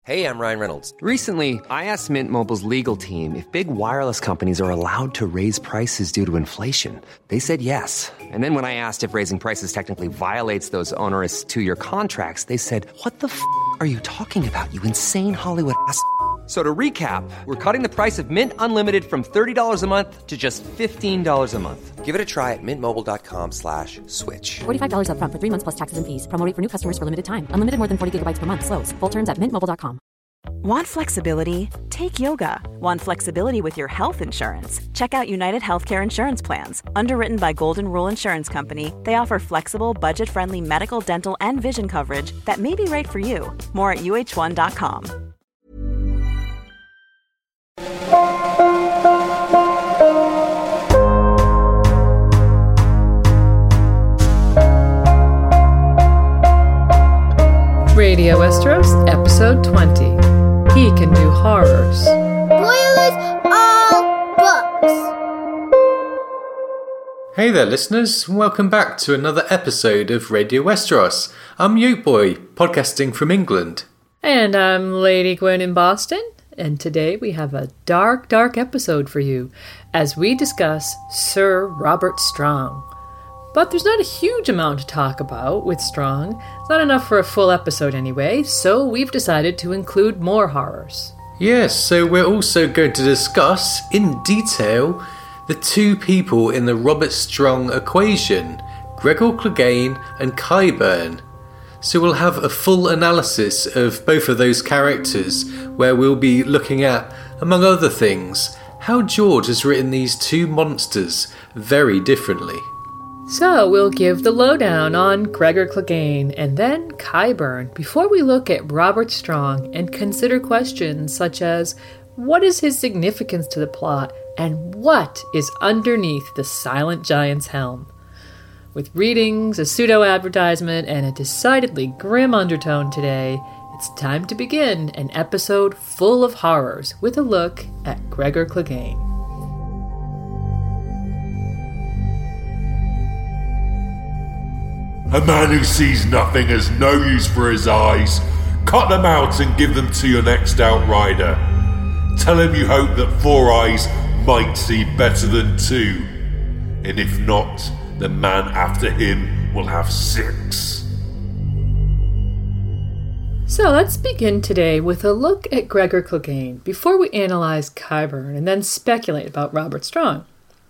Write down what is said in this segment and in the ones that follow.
Hey, I'm Ryan Reynolds. Recently, I asked Mint Mobile's legal team if big wireless companies are allowed to raise prices due to inflation. They said yes. And then when I asked if raising prices technically violates those onerous two-year contracts, they said, "What the f*** are you talking about, you insane Hollywood ass?" So to recap, we're cutting the price of Mint Unlimited from $30 a month to just $15 a month. Give it a try at mintmobile.com/switch. $45 up front for 3 months plus taxes and fees. Promo rate for new customers for limited time. Unlimited more than 40 gigabytes per month. Slows full terms at mintmobile.com. Want flexibility? Take yoga. Want flexibility with your health insurance? Check out United Healthcare Insurance Plans. Underwritten by Golden Rule Insurance Company, they offer flexible, budget-friendly medical, dental, and vision coverage that may be right for you. More at uh1.com. Radio Westeros, Episode 20. He Can Do Horrors. Spoilers all books. Hey there, listeners, and welcome back to another episode of Radio Westeros. I'm Yoke Boy, podcasting from England. And I'm Lady Gwen in Boston, and today we have a dark, dark episode for you as we discuss Sir Robert Strong. But there's not a huge amount to talk about with Strong. It's not enough for a full episode anyway, so we've decided to include more horrors. Yes, so we're also going to discuss, in detail, the two people in the Robert Strong equation, Gregor Clegane and Qyburn. So we'll have a full analysis of both of those characters, where we'll be looking at, among other things, how George has written these two monsters very differently. So we'll give the lowdown on Gregor Clegane and then Qyburn before we look at Robert Strong and consider questions such as what is his significance to the plot and what is underneath the Silent Giant's helm. With readings, a pseudo-advertisement, and a decidedly grim undertone today, it's time to begin an episode full of horrors with a look at Gregor Clegane. A man who sees nothing has no use for his eyes. Cut them out and give them to your next outrider. Tell him you hope that 4 eyes might see better than 2. And if not, the man after him will have 6. So let's begin today with a look at Gregor Clegane before we analyze Qyburn and then speculate about Robert Strong.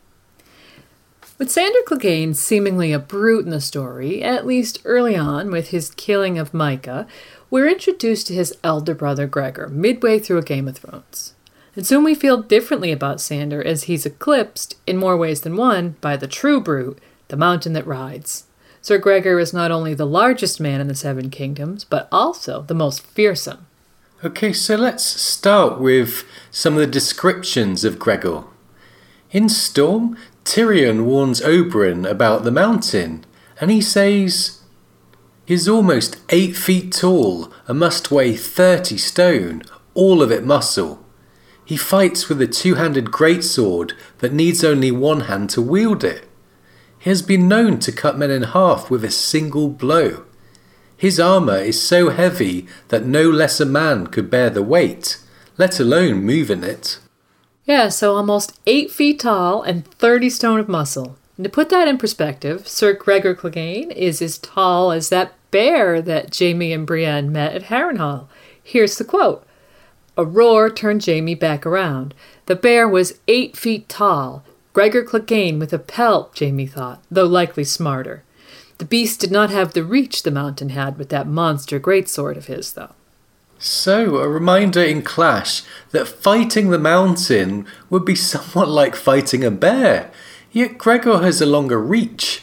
With Sandor Clegane seemingly a brute in the story, at least early on with his killing of Mycah, we're introduced to his elder brother Gregor midway through A Game of Thrones. And soon we feel differently about Sandor as he's eclipsed, in more ways than one, by the true brute, the Mountain That Rides. Sir Gregor is not only the largest man in the Seven Kingdoms, but also the most fearsome. Okay, so let's start with some of the descriptions of Gregor. In Storm, Tyrion warns Oberyn about the mountain, and he says, "He's almost 8 feet tall and must weigh 30 stone, all of it muscle. He fights with a 2-handed greatsword that needs only one hand to wield it. He has been known to cut men in half with a single blow. His armour is so heavy that no lesser man could bear the weight, let alone move in it." Yeah, so almost 8 feet tall and 30 stone of muscle. And to put that in perspective, Sir Gregor Clegane is as tall as that bear that Jaime and Brienne met at Harrenhal. Here's the quote. "A roar turned Jaime back around. The bear was 8 feet tall. Gregor Clegane with a pelt, Jaime thought, though likely smarter. The beast did not have the reach the mountain had with that monster greatsword of his, though." So, a reminder in Clash that fighting the mountain would be somewhat like fighting a bear, yet Gregor has a longer reach.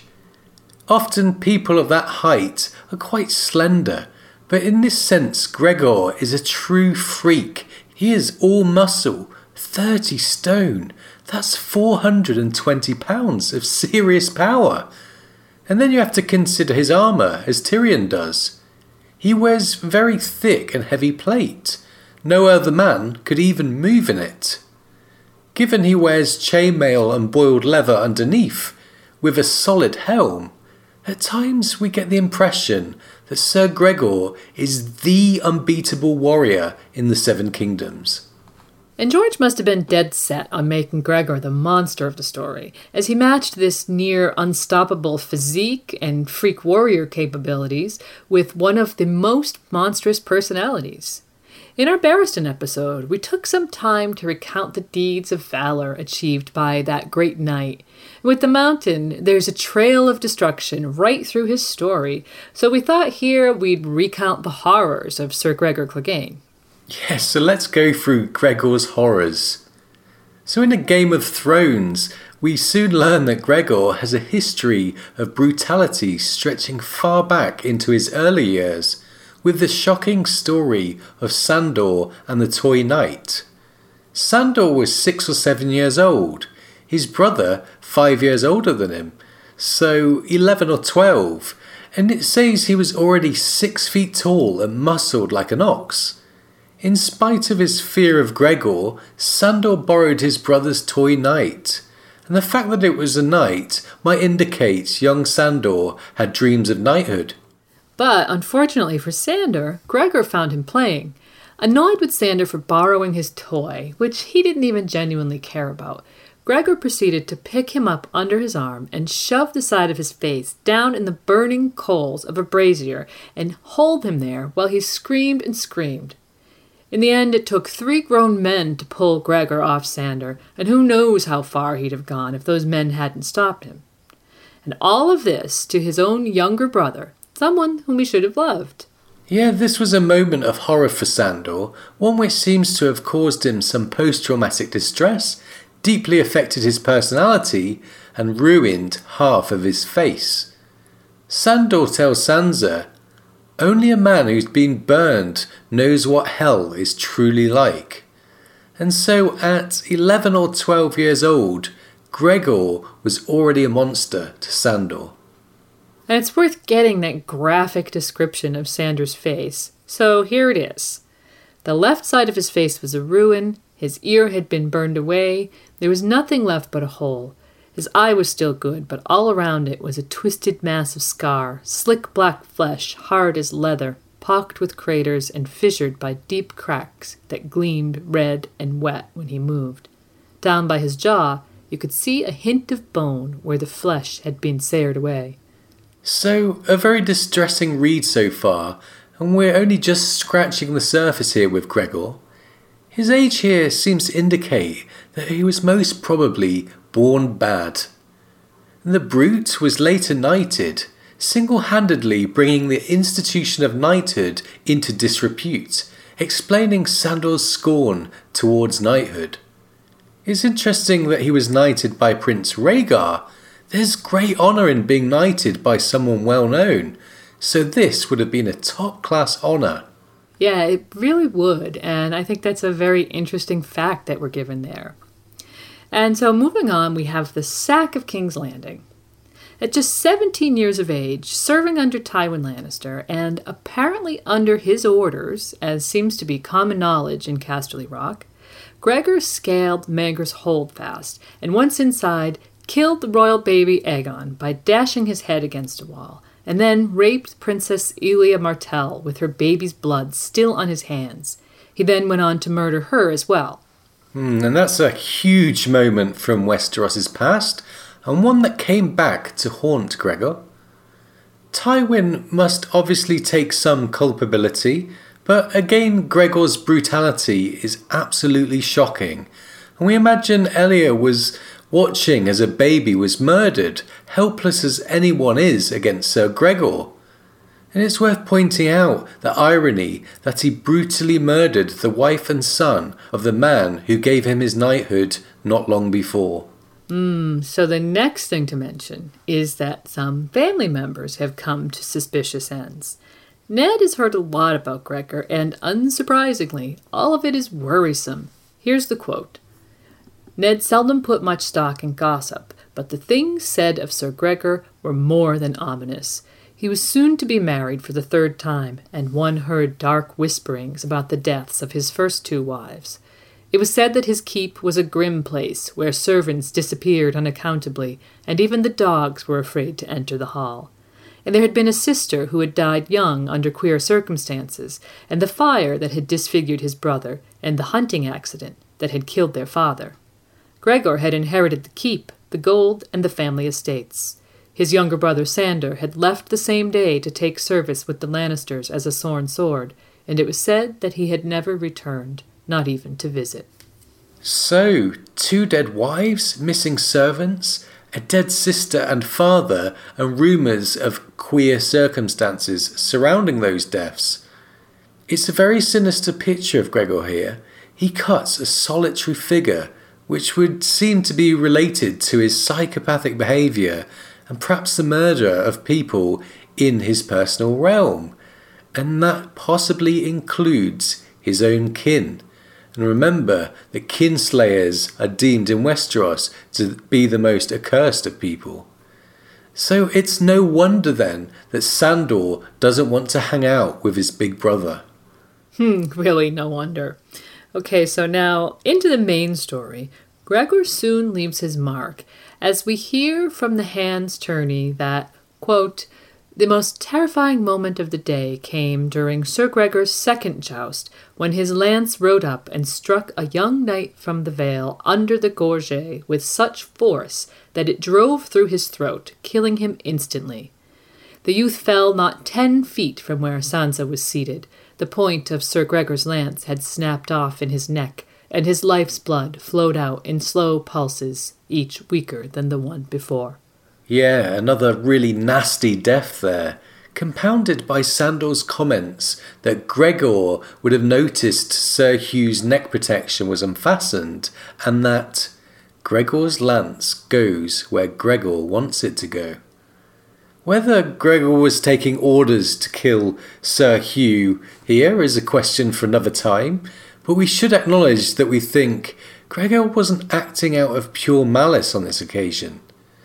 Often people of that height are quite slender, but in this sense Gregor is a true freak. He is all muscle, 30 stone, that's 420 pounds of serious power. And then you have to consider his armour, as Tyrion does. He wears very thick and heavy plate. No other man could even move in it. Given he wears chainmail and boiled leather underneath, with a solid helm, at times we get the impression that Sir Gregor is the unbeatable warrior in the Seven Kingdoms. And George must have been dead set on making Gregor the monster of the story, as he matched this near unstoppable physique and freak warrior capabilities with one of the most monstrous personalities. In our Barristan episode, we took some time to recount the deeds of valor achieved by that great knight. With the Mountain, there's a trail of destruction right through his story, so we thought here we'd recount the horrors of Sir Gregor Clegane. Yes, so let's go through Gregor's horrors. So in A Game of Thrones, we soon learn that Gregor has a history of brutality stretching far back into his early years, with the shocking story of Sandor and the Toy Knight. Sandor was 6 or 7 years old, his brother 5 years older than him, so 11 or 12, and it says he was already 6 feet tall and muscled like an ox. In spite of his fear of Gregor, Sandor borrowed his brother's toy knight, and the fact that it was a knight might indicate young Sandor had dreams of knighthood. But, unfortunately for Sandor, Gregor found him playing. Annoyed with Sandor for borrowing his toy, which he didn't even genuinely care about, Gregor proceeded to pick him up under his arm and shove the side of his face down in the burning coals of a brazier and hold him there while he screamed and screamed. In the end, it took 3 grown men to pull Gregor off Sandor, and who knows how far he'd have gone if those men hadn't stopped him. And all of this to his own younger brother, someone whom he should have loved. Yeah, this was a moment of horror for Sandor, one which seems to have caused him some post-traumatic distress, deeply affected his personality, and ruined half of his face. Sandor tells Sansa, "Only a man who's been burned knows what hell is truly like." And so at 11 or 12 years old, Gregor was already a monster to Sandor. And it's worth getting that graphic description of Sandor's face, so here it is. The left side of his face was a ruin, his ear had been burned away, there was nothing left but a hole. His eye was still good, but all around it was a twisted mass of scar, slick black flesh, hard as leather, pocked with craters and fissured by deep cracks that gleamed red and wet when he moved. Down by his jaw, you could see a hint of bone where the flesh had been seared away. So, a very distressing read so far, and we're only just scratching the surface here with Gregor. His age here seems to indicate that he was most probably born bad. The Brute was later knighted, single-handedly bringing the institution of knighthood into disrepute, explaining Sandor's scorn towards knighthood. It's interesting that he was knighted by Prince Rhaegar. There's great honour in being knighted by someone well known, so this would have been a top-class honour. Yeah, it really would, and I think that's a very interesting fact that we're given there. And so moving on, we have the sack of King's Landing. At just 17 years of age, serving under Tywin Lannister, and apparently under his orders, as seems to be common knowledge in Casterly Rock, Gregor scaled Maegor's Holdfast, and once inside, killed the royal baby Aegon by dashing his head against a wall, and then raped Princess Elia Martell with her baby's blood still on his hands. He then went on to murder her as well. And that's a huge moment from Westeros's past, and one that came back to haunt Gregor. Tywin must obviously take some culpability, but again Gregor's brutality is absolutely shocking, and we imagine Elia was watching as a baby was murdered, helpless as anyone is against Sir Gregor. And it's worth pointing out the irony that he brutally murdered the wife and son of the man who gave him his knighthood not long before. So the next thing to mention is that some family members have come to suspicious ends. Ned has heard a lot about Gregor, and unsurprisingly, all of it is worrisome. Here's the quote. Ned seldom put much stock in gossip, but the things said of Sir Gregor were more than ominous. He was soon to be married for the 3rd time, and one heard dark whisperings about the deaths of his first 2 wives. It was said that his keep was a grim place, where servants disappeared unaccountably, and even the dogs were afraid to enter the hall. and there had been a sister who had died young under queer circumstances, and the fire that had disfigured his brother, and the hunting accident that had killed their father. Gregor had inherited the keep, the gold, and the family estates. His younger brother Sandor had left the same day to take service with the Lannisters as a sworn sword, and it was said that he had never returned, not even to visit. So, 2 dead wives, missing servants, a dead sister and father, and rumours of queer circumstances surrounding those deaths. It's a very sinister picture of Gregor here. He cuts a solitary figure, which would seem to be related to his psychopathic behaviour and perhaps the murder of people in his personal realm. And that possibly includes his own kin. And remember that kinslayers are deemed in Westeros to be the most accursed of people. So it's no wonder then that Sandor doesn't want to hang out with his big brother. Really, no wonder. Okay, so now into the main story. Gregor soon leaves his mark, as we hear from the Hand's tourney that, quote, the most terrifying moment of the day came during Sir Gregor's second joust, when his lance rode up and struck a young knight from the Vale under the gorge with such force that it drove through his throat, killing him instantly. The youth fell not 10 feet from where Sansa was seated. The point of Sir Gregor's lance had snapped off in his neck, and his life's blood flowed out in slow pulses, each weaker than the one before. Yeah, another really nasty death there, compounded by Sandor's comments that Gregor would have noticed Sir Hugh's neck protection was unfastened, and that Gregor's lance goes where Gregor wants it to go. Whether Gregor was taking orders to kill Sir Hugh here is a question for another time, but we should acknowledge that we think Gregor wasn't acting out of pure malice on this occasion.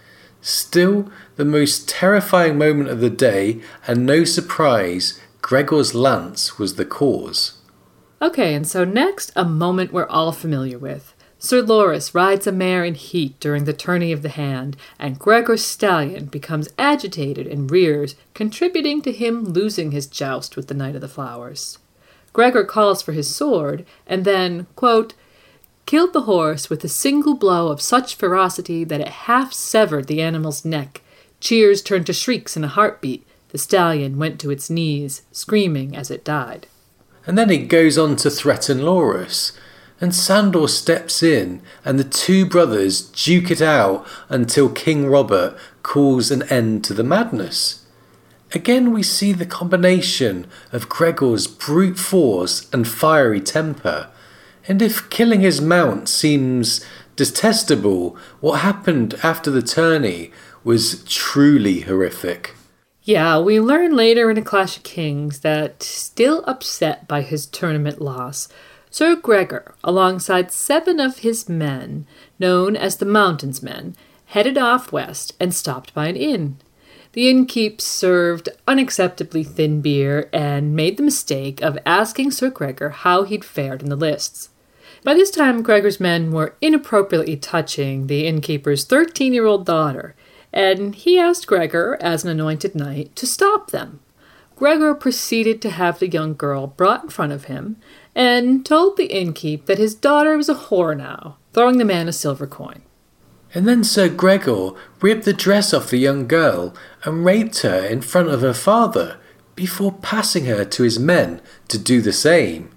Still, the most terrifying moment of the day, and no surprise, Gregor's lance was the cause. Okay, and so next, a moment we're all familiar with. Sir Loras rides a mare in heat during the tourney of the Hand, and Gregor's stallion becomes agitated and rears, contributing to him losing his joust with the Knight of the Flowers. Gregor calls for his sword, and then, quote, killed the horse with a single blow of such ferocity that it half severed the animal's neck. Cheers turned to shrieks in a heartbeat. The stallion went to its knees, screaming as it died. And then he goes on to threaten Loras, and Sandor steps in, and the 2 brothers duke it out until King Robert calls an end to the madness. Again we see the combination of Gregor's brute force and fiery temper. And if killing his mount seems detestable, what happened after the tourney was truly horrific. Yeah, we learn later in A Clash of Kings that, still upset by his tournament loss, Sir Gregor, alongside 7 of his men, known as the Mountains Men, headed off west and stopped by an inn. The innkeep served unacceptably thin beer and made the mistake of asking Sir Gregor how he'd fared in the lists. By this time, Gregor's men were inappropriately touching the innkeeper's 13-year-old daughter, and he asked Gregor, as an anointed knight, to stop them. Gregor proceeded to have the young girl brought in front of him, and told the innkeep that his daughter was a whore now, throwing the man a silver coin. And then Sir Gregor ripped the dress off the young girl and raped her in front of her father, before passing her to his men to do the same.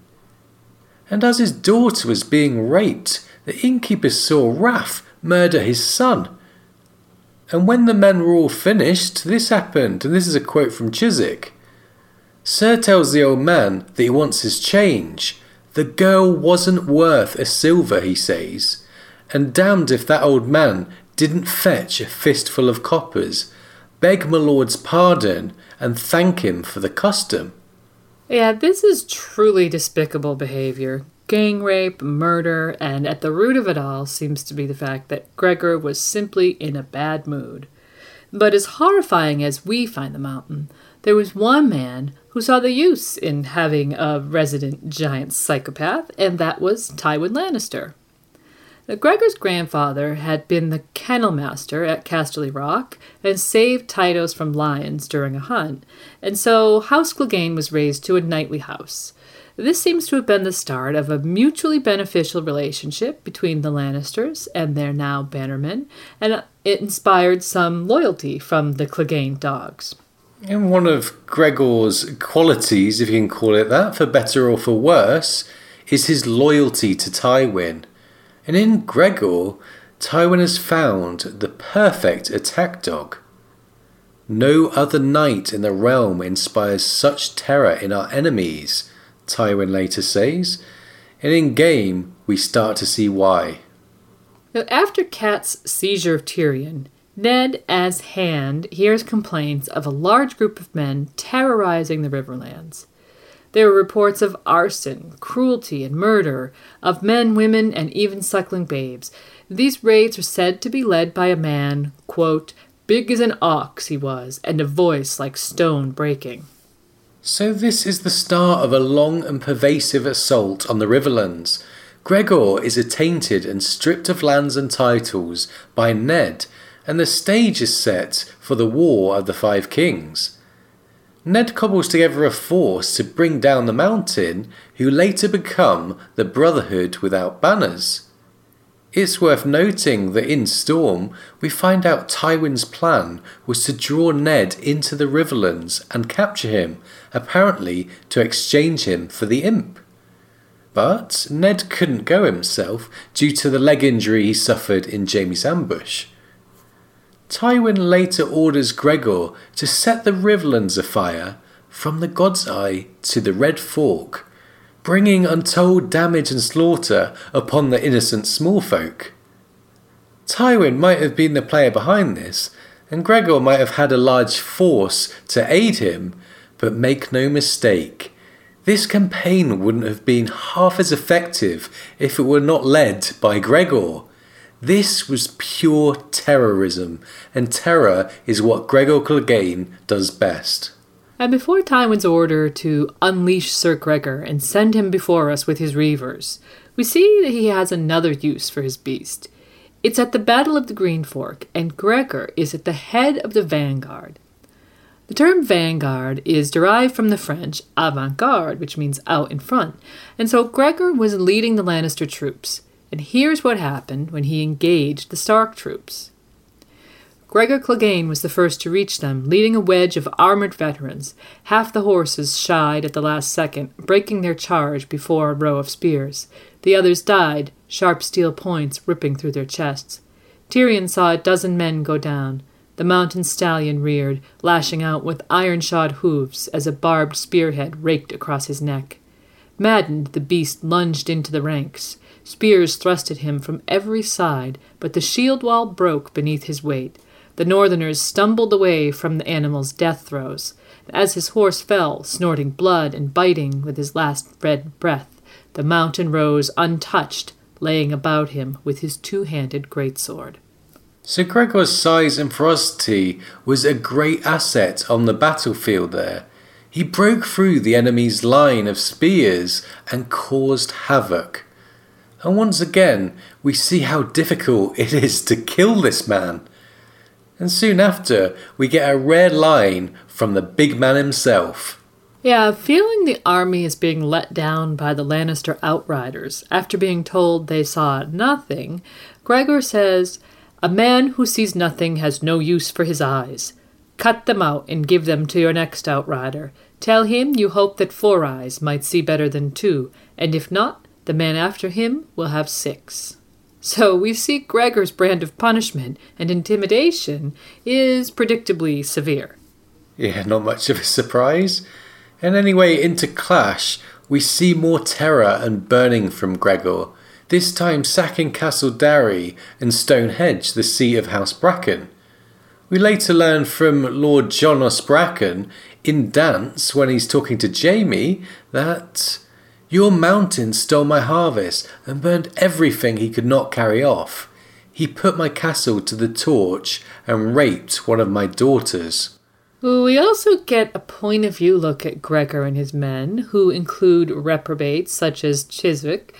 And as his daughter was being raped, the innkeeper saw Raff murder his son. And when the men were all finished, this happened, and this is a quote from Chiswick. Sir tells the old man that he wants his change. The girl wasn't worth a silver, he says, and damned if that old man didn't fetch a fistful of coppers, beg my lord's pardon, and thank him for the custom. Yeah, this is truly despicable behavior. Gang rape, murder, and at the root of it all seems to be the fact that Gregor was simply in a bad mood. But as horrifying as we find the Mountain, there was one man who saw the use in having a resident giant psychopath, and that was Tywin Lannister. Gregor's grandfather had been the kennel master at Casterly Rock and saved Tytos from lions during a hunt, and so House Clegane was raised to a knightly house. This seems to have been the start of a mutually beneficial relationship between the Lannisters and their now bannermen, and it inspired some loyalty from the Clegane dogs. And one of Gregor's qualities, if you can call it that, for better or for worse, is his loyalty to Tywin. And in Gregor, Tywin has found the perfect attack dog. No other knight in the realm inspires such terror in our enemies, Tywin later says, and in game we start to see why. Now, after Cat's seizure of Tyrion, Ned, as Hand, hears complaints of a large group of men terrorizing the Riverlands. There were reports of arson, cruelty, and murder, of men, women, and even suckling babes. These raids are said to be led by a man, quote, big as an ox he was, and a voice like stone breaking. So this is the start of a long and pervasive assault on the Riverlands. Gregor is attainted and stripped of lands and titles by Ned, and the stage is set for the War of the Five Kings. Ned cobbles together a force to bring down the Mountain, who later become the Brotherhood Without Banners. It's worth noting that in Storm, we find out Tywin's plan was to draw Ned into the Riverlands and capture him, apparently to exchange him for the Imp. But Ned couldn't go himself due to the leg injury he suffered in Jaime's ambush. Tywin later orders Gregor to set the Riverlands afire from the God's Eye to the Red Fork, bringing untold damage and slaughter upon the innocent small folk. Tywin might have been the player behind this, and Gregor might have had a large force to aid him, but make no mistake, this campaign wouldn't have been half as effective if it were not led by Gregor. This was pure terrorism, and terror is what Gregor Clegane does best. And before Tywin's order to unleash Sir Gregor and send him before us with his reavers, we see that he has another use for his beast. It's at the Battle of the Green Fork, and Gregor is at the head of the vanguard. The term vanguard is derived from the French avant-garde, which means out in front, and so Gregor was leading the Lannister troops. And here's what happened when he engaged the Stark troops. Gregor Clegane was the first to reach them, leading a wedge of armored veterans. Half the horses shied at the last second, breaking their charge before a row of spears. The others died, sharp steel points ripping through their chests. Tyrion saw a dozen men go down. The mountain stallion reared, lashing out with iron-shod hooves as a barbed spearhead raked across his neck. Maddened, the beast lunged into the ranks. Spears thrust at him from every side, but the shield wall broke beneath his weight. The Northerners stumbled away from the animal's death throes. As his horse fell, snorting blood and biting with his last red breath, the mountain rose untouched, laying about him with his two-handed greatsword. So Gregor's size and ferocity was a great asset on the battlefield there. He broke through the enemy's line of spears and caused havoc. And once again, we see how difficult it is to kill this man. And soon after, we get a rare line from the big man himself. Yeah, feeling the army is being let down by the Lannister outriders after being told they saw nothing, Gregor says, "A man who sees nothing has no use for his eyes. Cut them out and give them to your next outrider. Tell him you hope that 4 eyes might see better than 2, and if not, the man after him will have 6. So we see Gregor's brand of punishment and intimidation is predictably severe. Yeah, not much of a surprise. And anyway, into Clash, we see more terror and burning from Gregor, this time sacking Castle Darry and Stonehenge, the seat of House Bracken. We later learn from Lord Jonas Bracken in Dance, when he's talking to Jaime, that your mountain stole my harvest and burned everything he could not carry off. He put my castle to the torch and raped one of my daughters. We also get a point of view look at Gregor and his men, who include reprobates such as Chiswick,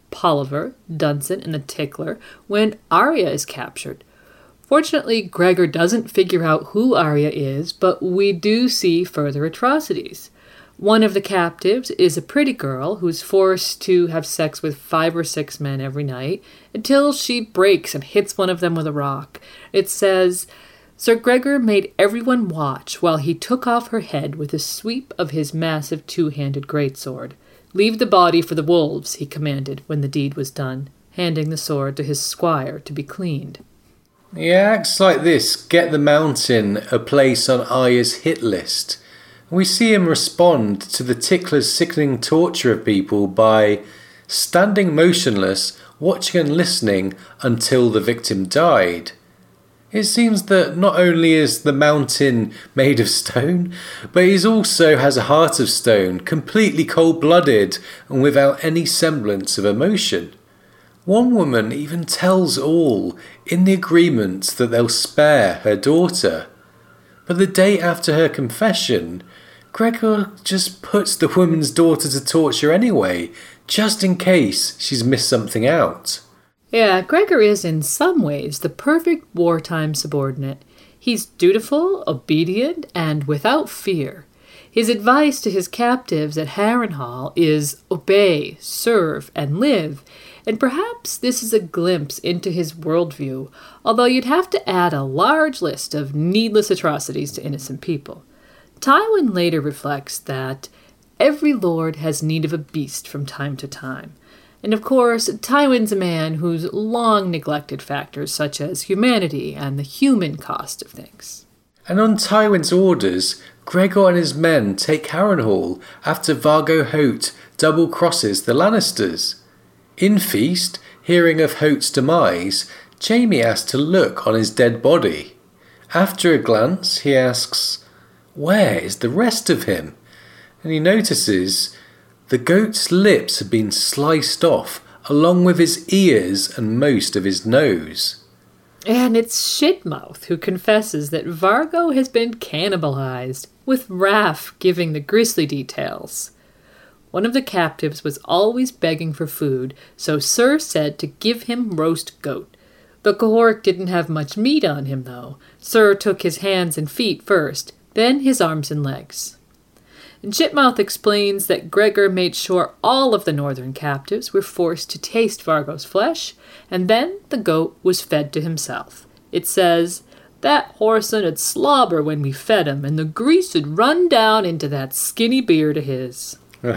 Polliver, Dunson, and the Tickler when Arya is captured. Fortunately, Gregor doesn't figure out who Arya is, but we do see further atrocities. One of the captives is a pretty girl who's forced to have sex with 5 or 6 men every night until she breaks and hits one of them with a rock. It says, Sir Gregor made everyone watch while he took off her head with a sweep of his massive 2-handed greatsword. Leave the body for the wolves, he commanded when the deed was done, handing the sword to his squire to be cleaned. He acts like this get the Mountain a place on Arya's hit list. We see him respond to the Tickler's sickening torture of people by standing motionless, watching and listening until the victim died. It seems that not only is the Mountain made of stone, but he also has a heart of stone, completely cold-blooded and without any semblance of emotion. One woman even tells all in the agreement that they'll spare her daughter. But the day after her confession, Gregor just puts the woman's daughter to torture anyway, just in case she's missed something out. Yeah, Gregor is in some ways the perfect wartime subordinate. He's dutiful, obedient, and without fear. His advice to his captives at Harrenhal is obey, serve, and live, and perhaps this is a glimpse into his worldview, although you'd have to add a large list of needless atrocities to innocent people. Tywin later reflects that every lord has need of a beast from time to time. And of course, Tywin's a man who's long neglected factors such as humanity and the human cost of things. And on Tywin's orders, Gregor and his men take Harrenhal after Vargo Hoat double-crosses the Lannisters. In Feast, hearing of Hoat's demise, Jaime asks to look on his dead body. After a glance, he asks, "Where is the rest of him?" And he notices the goat's lips have been sliced off, along with his ears and most of his nose. And it's Shitmouth who confesses that Vargo has been cannibalized, with Raff giving the grisly details. One of the captives was always begging for food, so Sir said to give him roast goat. The Cohort didn't have much meat on him, though. Sir took his hands and feet first, then his arms and legs. And Shitmouth explains that Gregor made sure all of the northern captives were forced to taste Vargo's flesh, and then the goat was fed to himself. It says, "That horse'un 'ud slobber when we fed him, and the grease 'ud run down into that skinny beard of his."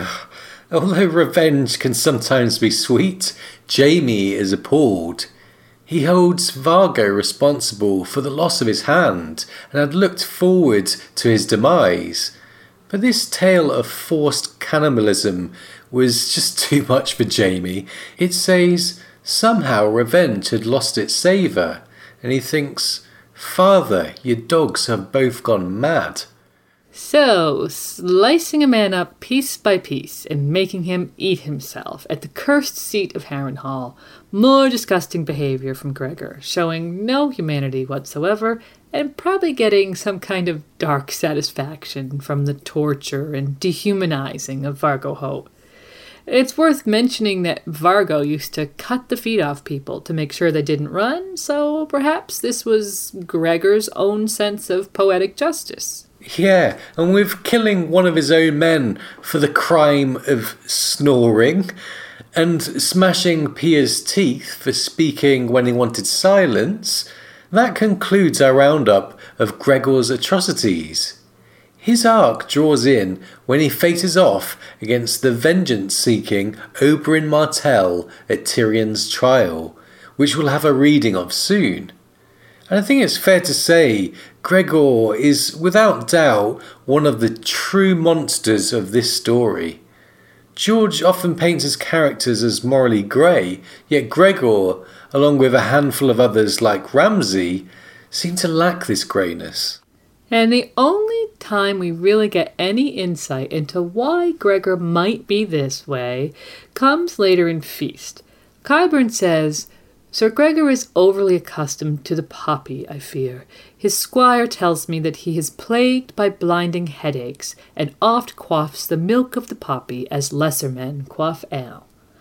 Although revenge can sometimes be sweet, Jaime is appalled. He holds Vargo responsible for the loss of his hand and had looked forward to his demise. But this tale of forced cannibalism was just too much for Jaime. It says somehow revenge had lost its savour, and he thinks, "Father, your dogs have both gone mad." So, slicing a man up piece by piece and making him eat himself at the cursed seat of Harrenhal, more disgusting behaviour from Gregor, showing no humanity whatsoever, and probably getting some kind of dark satisfaction from the torture and dehumanizing of Vargo Hoat. It's worth mentioning that Vargo used to cut the feet off people to make sure they didn't run, so perhaps this was Gregor's own sense of poetic justice. Yeah, and with killing one of his own men for the crime of snoring, and smashing Pia's teeth for speaking when he wanted silence, that concludes our roundup of Gregor's atrocities. His arc draws in when he faces off against the vengeance-seeking Oberyn Martell at Tyrion's trial, which we'll have a reading of soon. And I think it's fair to say Gregor is without doubt one of the true monsters of this story. George often paints his characters as morally grey, yet Gregor, along with a handful of others like Ramsay, seem to lack this greyness. And the only time we really get any insight into why Gregor might be this way comes later in Feast. Qyburn says, "Sir Gregor is overly accustomed to the poppy, I fear. His squire tells me that he is plagued by blinding headaches, and oft quaffs the milk of the poppy as lesser men quaff ale."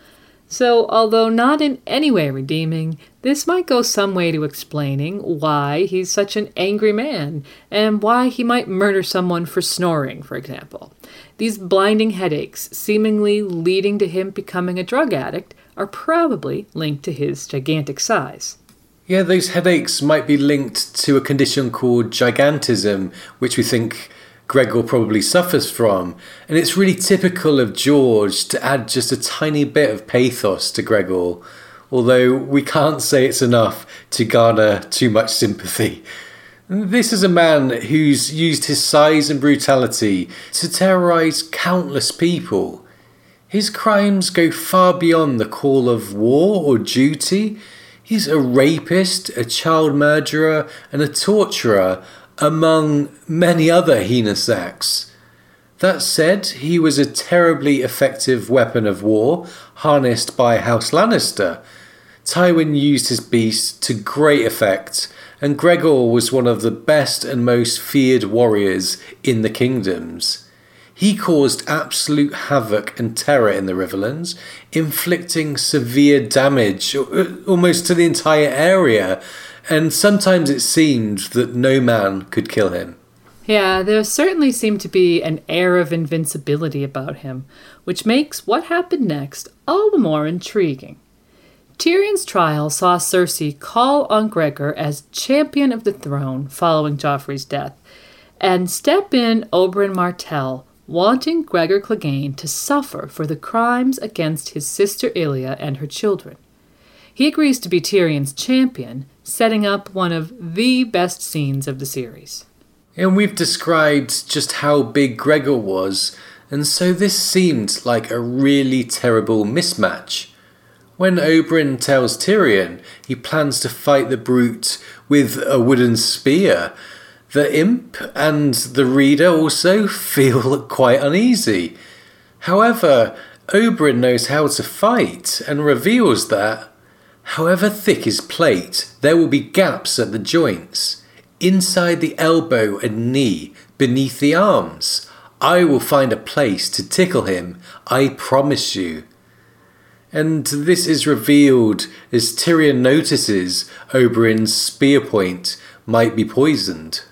So, although not in any way redeeming, this might go some way to explaining why he's such an angry man and why he might murder someone for snoring, for example. These blinding headaches, seemingly leading to him becoming a drug addict, are probably linked to his gigantic size. Yeah, those headaches might be linked to a condition called gigantism, which we think Gregor probably suffers from. And it's really typical of George to add just a tiny bit of pathos to Gregor, although we can't say it's enough to garner too much sympathy. This is a man who's used his size and brutality to terrorise countless people. His crimes go far beyond the call of war or duty. He's a rapist, a child murderer, and a torturer, among many other heinous acts. That said, he was a terribly effective weapon of war, harnessed by House Lannister. Tywin used his beast to great effect, and Gregor was one of the best and most feared warriors in the kingdoms. He caused absolute havoc and terror in the Riverlands, inflicting severe damage almost to the entire area, and sometimes it seemed that no man could kill him. Yeah, there certainly seemed to be an air of invincibility about him, which makes what happened next all the more intriguing. Tyrion's trial saw Cersei call on Gregor as champion of the throne following Joffrey's death, and step in Oberyn Martell, wanting Gregor Clegane to suffer for the crimes against his sister Ilya and her children. He agrees to be Tyrion's champion, setting up one of the best scenes of the series. And we've described just how big Gregor was, and so this seemed like a really terrible mismatch. When Oberyn tells Tyrion he plans to fight the brute with a wooden spear, the imp and the reader also feel quite uneasy. However, Oberyn knows how to fight and reveals that, however thick his plate, there will be gaps at the joints, inside the elbow and knee, beneath the arms. I will find a place to tickle him, I promise you. And this is revealed as Tyrion notices Oberyn's spear point might be poisoned.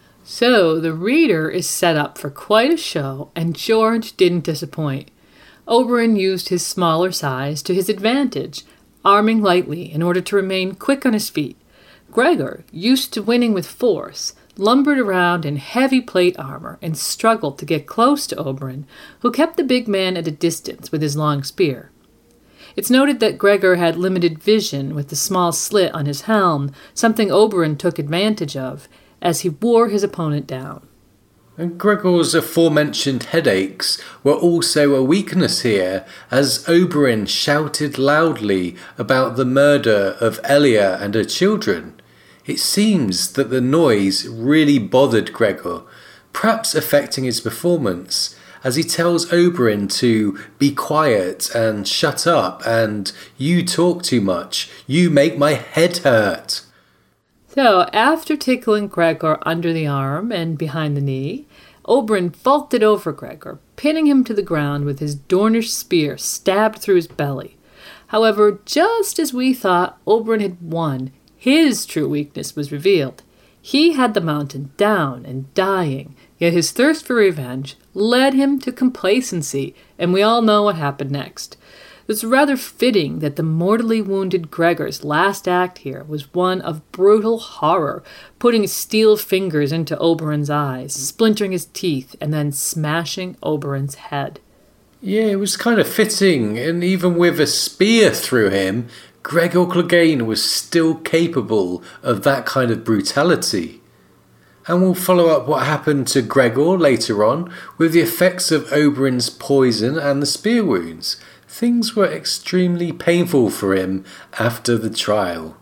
So the reader is set up for quite a show, and George didn't disappoint. Oberyn used his smaller size to his advantage, arming lightly in order to remain quick on his feet. Gregor, used to winning with force, lumbered around in heavy plate armor and struggled to get close to Oberyn, who kept the big man at a distance with his long spear. It's noted that Gregor had limited vision with the small slit on his helm, something Oberyn took advantage of as he wore his opponent down. And Gregor's aforementioned headaches were also a weakness here, as Oberyn shouted loudly about the murder of Elia and her children. It seems that the noise really bothered Gregor, perhaps affecting his performance, as he tells Oberyn to be quiet and shut up and you talk too much, you make my head hurt. So, after tickling Gregor under the arm and behind the knee, Oberyn vaulted over Gregor, pinning him to the ground with his Dornish spear stabbed through his belly. However, just as we thought Oberyn had won, his true weakness was revealed. He had the mountain down and dying, yet his thirst for revenge led him to complacency, and we all know what happened next. It's rather fitting that the mortally wounded Gregor's last act here was one of brutal horror, putting steel fingers into Oberyn's eyes, splintering his teeth, and then smashing Oberyn's head. Yeah, it was kind of fitting, and even with a spear through him, Gregor Clegane was still capable of that kind of brutality. And we'll follow up what happened to Gregor later on with the effects of Oberyn's poison and the spear wounds. Things were extremely painful for him after the trial.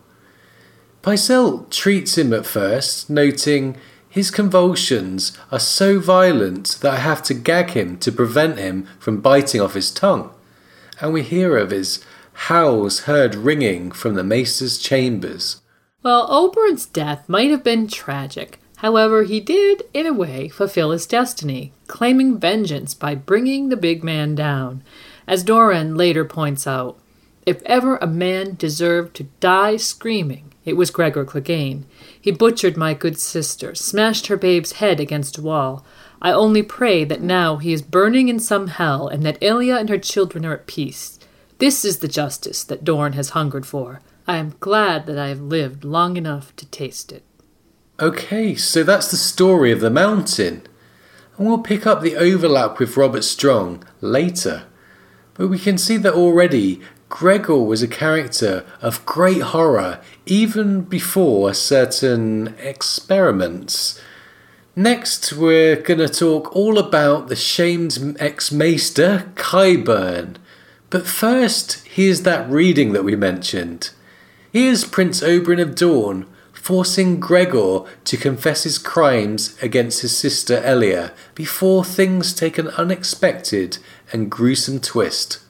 Pycelle treats him at first, noting his convulsions are so violent that I have to gag him to prevent him from biting off his tongue. And we hear of his howls heard ringing from the maester's chambers. Well, Oberyn's death might have been tragic. However, he did, in a way, fulfill his destiny, claiming vengeance by bringing the big man down. As Doran later points out, If ever a man deserved to die screaming, it was Gregor Clegane. He butchered my good sister, smashed her babe's head against a wall. I only pray that now he is burning in some hell, and that Ilya and her children are at peace. This is the justice that Dorn has hungered for. I am glad that I have lived long enough to taste it. Okay, so that's the story of the mountain. And we'll pick up the overlap with Robert Strong later. But we can see that already Gregor was a character of great horror even before certain experiments. Next, we're going to talk all about the shamed ex-maester, Qyburn. But first, here's that reading that we mentioned. Here's Prince Oberyn of Dorne forcing Gregor to confess his crimes against his sister Elia before things take an unexpected and gruesome twist.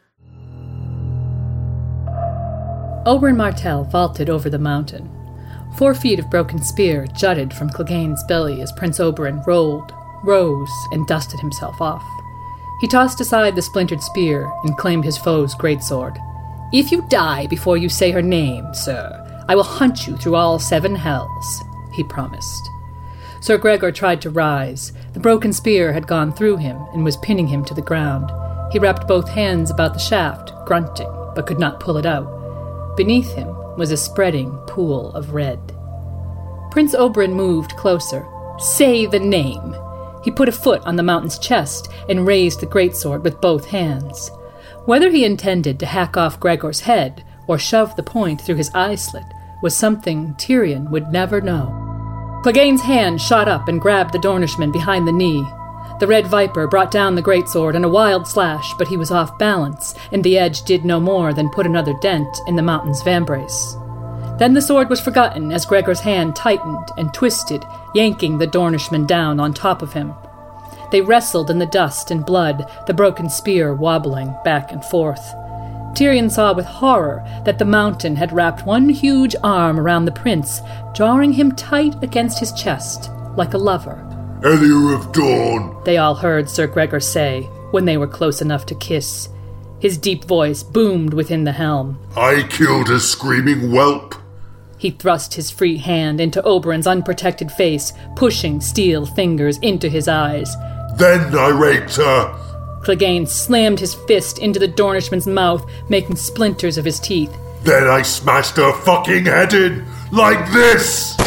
Oberyn Martell vaulted over the mountain. 4 feet of broken spear jutted from Clegane's belly as Prince Oberyn rose, and dusted himself off. He tossed aside the splintered spear and claimed his foe's greatsword. "If you die before you say her name, sir, I will hunt you through all 7 hells," he promised. Sir Gregor tried to rise. The broken spear had gone through him and was pinning him to the ground. He wrapped both hands about the shaft, grunting, but could not pull it out. Beneath him was a spreading pool of red. Prince Oberyn moved closer. "Say the name." He put a foot on the mountain's chest and raised the greatsword with both hands. Whether he intended to hack off Gregor's head or shove the point through his eye slit was something Tyrion would never know. Clegane's hand shot up and grabbed the Dornishman behind the knee. The Red Viper brought down the greatsword in a wild slash, but he was off balance, and the edge did no more than put another dent in the mountain's vambrace. Then the sword was forgotten as Gregor's hand tightened and twisted, yanking the Dornishman down on top of him. They wrestled in the dust and blood, the broken spear wobbling back and forth. Tyrion saw with horror that the mountain had wrapped one huge arm around the prince, drawing him tight against his chest, like a lover. "Elia of Dawn," they all heard Sir Gregor say, when they were close enough to kiss. His deep voice boomed within the helm. "I killed a screaming whelp." He thrust his free hand into Oberyn's unprotected face, pushing steel fingers into his eyes. "Then I raped her." Clegane slammed his fist into the Dornishman's mouth, making splinters of his teeth. "Then I smashed her fucking head in, like this!"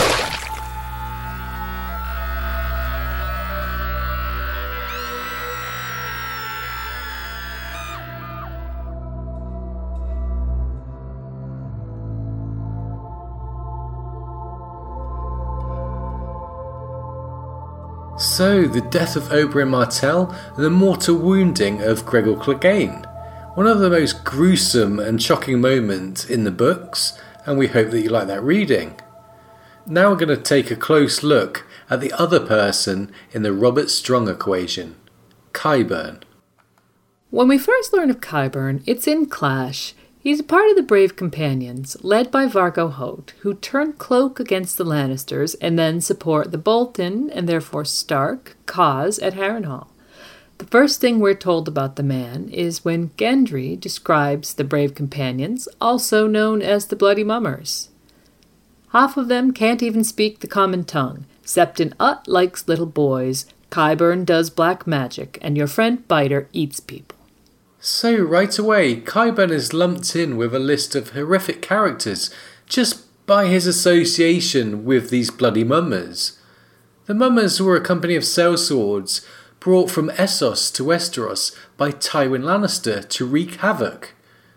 So, the death of Oberyn Martell and the mortal wounding of Gregor Clegane. One of the most gruesome and shocking moments in the books, and we hope that you like that reading. Now we're going to take a close look at the other person in the Robert Strong equation, Qyburn. When we first learn of Qyburn, it's in Clash. He's a part of the Brave Companions, led by Vargo Hoat, who turn cloak against the Lannisters and then support the Bolton, and therefore Stark, cause at Harrenhal. The first thing we're told about the man is when Gendry describes the Brave Companions, also known as the Bloody Mummers. Half of them can't even speak the common tongue. Septon Ut likes little boys, Qyburn does black magic, and your friend Biter eats people. So right away, Qyburn is lumped in with a list of horrific characters just by his association with these bloody mummers. The mummers were a company of sellswords brought from Essos to Westeros by Tywin Lannister to wreak havoc.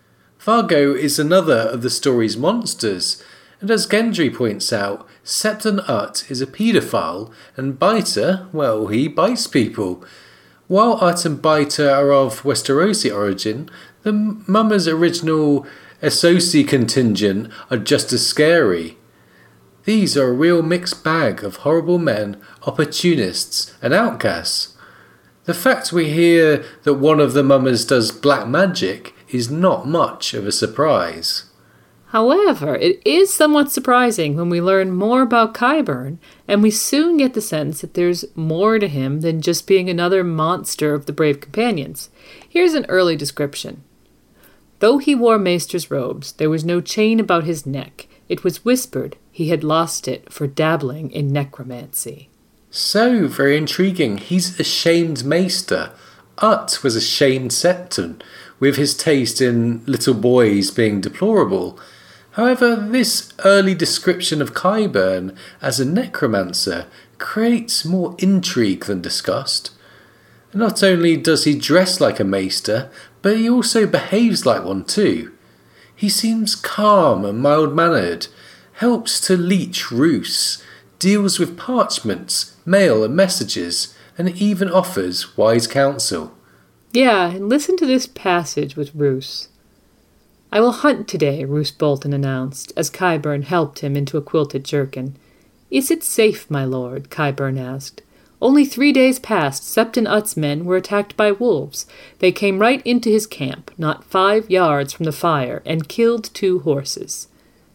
Vargo is another of the story's monsters, and as Gendry points out, Septon Ut is a paedophile, and Biter, well, he bites people. While Ut and Biter are of Westerosi origin, the mummers' original Essosi contingent are just as scary. These are a real mixed bag of horrible men, opportunists, and outcasts. The fact we hear that one of the mummers does black magic is not much of a surprise. However, it is somewhat surprising when we learn more about Qyburn, and we soon get the sense that there's more to him than just being another monster of the Brave Companions. Here's an early description. Though he wore maester's robes, there was no chain about his neck. It was whispered he had lost it for dabbling in necromancy. So, very intriguing. He's a shamed maester. Ut was a shamed septon, with his taste in little boys being deplorable. However, this early description of Qyburn as a necromancer creates more intrigue than disgust. Not only does he dress like a maester, but he also behaves like one too. He seems calm and mild-mannered, helps to leech Roos, deals with parchments, mail and messages, and even offers wise counsel. Yeah, and listen to this passage with Roos. "I will hunt today," Roose Bolton announced, as Qyburn helped him into a quilted jerkin. "Is it safe, my lord?" Qyburn asked. "Only 3 days past, Septon Ut's men were attacked by wolves. They came right into his camp, not 5 yards from the fire, and killed 2 horses.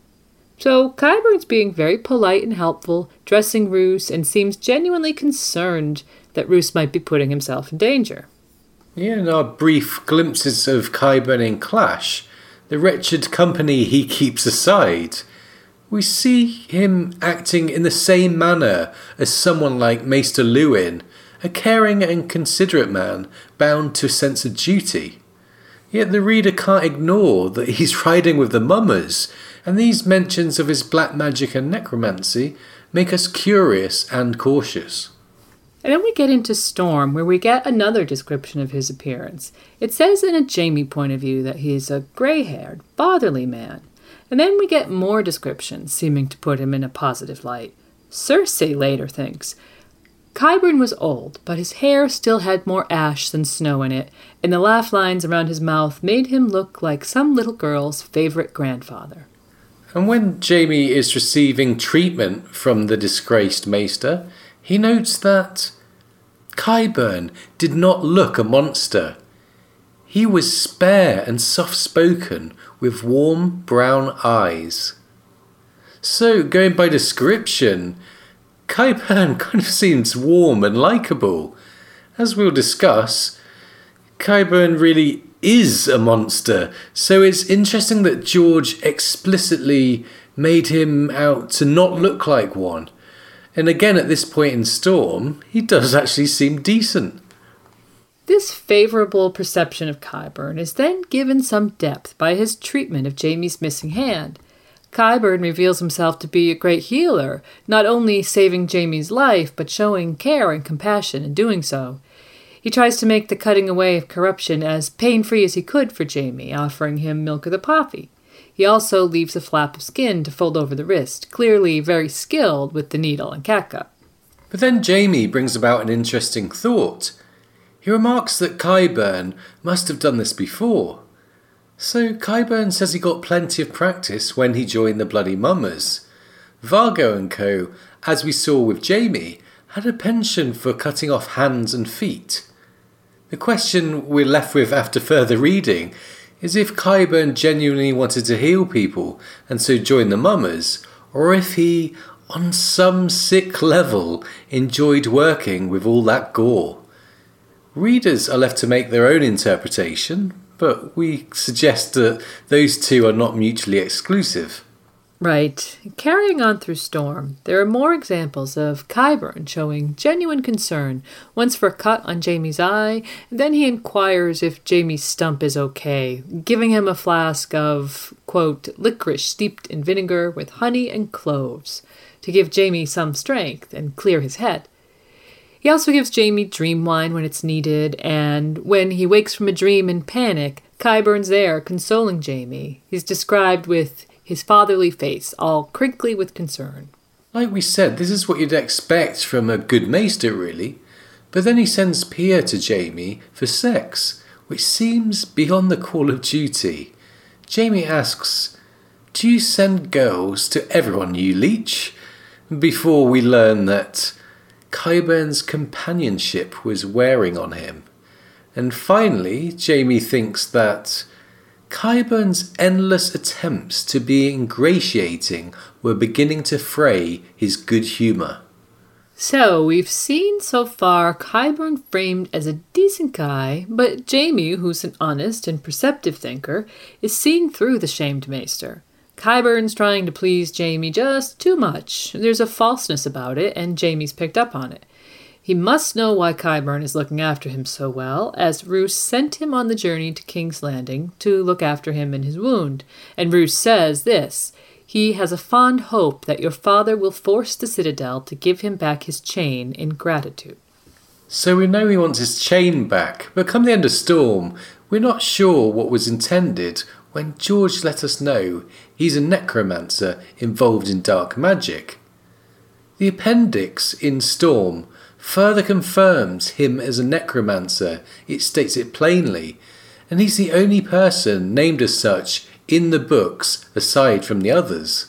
So Qyburn's being very polite and helpful, dressing Roos, and seems genuinely concerned that Roos might be putting himself in danger. Yeah, in our brief glimpses of Qyburn in Clash, the wretched company he keeps aside, we see him acting in the same manner as someone like Maester Luwin, a caring and considerate man bound to a sense of duty. Yet the reader can't ignore that he's riding with the mummers, and these mentions of his black magic and necromancy make us curious and cautious. And then we get into Storm, where we get another description of his appearance. It says in a Jaime point of view that he's a grey-haired, fatherly man. And then we get more descriptions, seeming to put him in a positive light. Cersei later thinks, Qyburn was old, but his hair still had more ash than snow in it, and the laugh lines around his mouth made him look like some little girl's favourite grandfather. And when Jaime is receiving treatment from the disgraced maester, he notes that Qyburn did not look a monster. He was spare and soft-spoken, with warm brown eyes. So, going by description, Qyburn kind of seems warm and likeable. As we'll discuss, Qyburn really is a monster, so it's interesting that George explicitly made him out to not look like one. And again, at this point in Storm, he does actually seem decent. This favourable perception of Qyburn is then given some depth by his treatment of Jaime's missing hand. Qyburn reveals himself to be a great healer, not only saving Jaime's life, but showing care and compassion in doing so. He tries to make the cutting away of corruption as pain-free as he could for Jaime, offering him milk of the poppy. He also leaves a flap of skin to fold over the wrist, clearly very skilled with the needle and catgut. But then Jaime brings about an interesting thought. He remarks that Qyburn must have done this before. So Qyburn says he got plenty of practice when he joined the Bloody Mummers. Vargo and co, as we saw with Jaime, had a penchant for cutting off hands and feet. The question we're left with after further reading is if Qyburn genuinely wanted to heal people and so joined the Mummers, or if he, on some sick level, enjoyed working with all that gore. Readers are left to make their own interpretation, but we suggest that those two are not mutually exclusive. Right. Carrying on through Storm, there are more examples of Qyburn showing genuine concern, once for a cut on Jaime's eye, and then he inquires if Jaime's stump is okay, giving him a flask of, quote, licorice steeped in vinegar with honey and cloves, to give Jaime some strength and clear his head. He also gives Jaime dream wine when it's needed, and when he wakes from a dream in panic, Qyburn's there consoling Jaime. He's described with his fatherly face, all crinkly with concern. Like we said, this is what you'd expect from a good maester, really. But then he sends Pia to Jaime for sex, which seems beyond the call of duty. Jaime asks, "Do you send girls to everyone you leech?" Before we learn that Qyburn's companionship was wearing on him. And finally, Jaime thinks that Qyburn's endless attempts to be ingratiating were beginning to fray his good humour. So, we've seen so far Qyburn framed as a decent guy, but Jaime, who's an honest and perceptive thinker, is seeing through the shamed maester. Qyburn's trying to please Jaime just too much. There's a falseness about it, and Jaime's picked up on it. He must know why Qyburn is looking after him so well, as Roose sent him on the journey to King's Landing to look after him in his wound. And Roose says this: "He has a fond hope that your father will force the Citadel to give him back his chain in gratitude." So we know he wants his chain back, but come the end of Storm, we're not sure what was intended when George let us know he's a necromancer involved in dark magic. The appendix in Storm further confirms him as a necromancer. It states it plainly, and he's the only person named as such in the books aside from the others.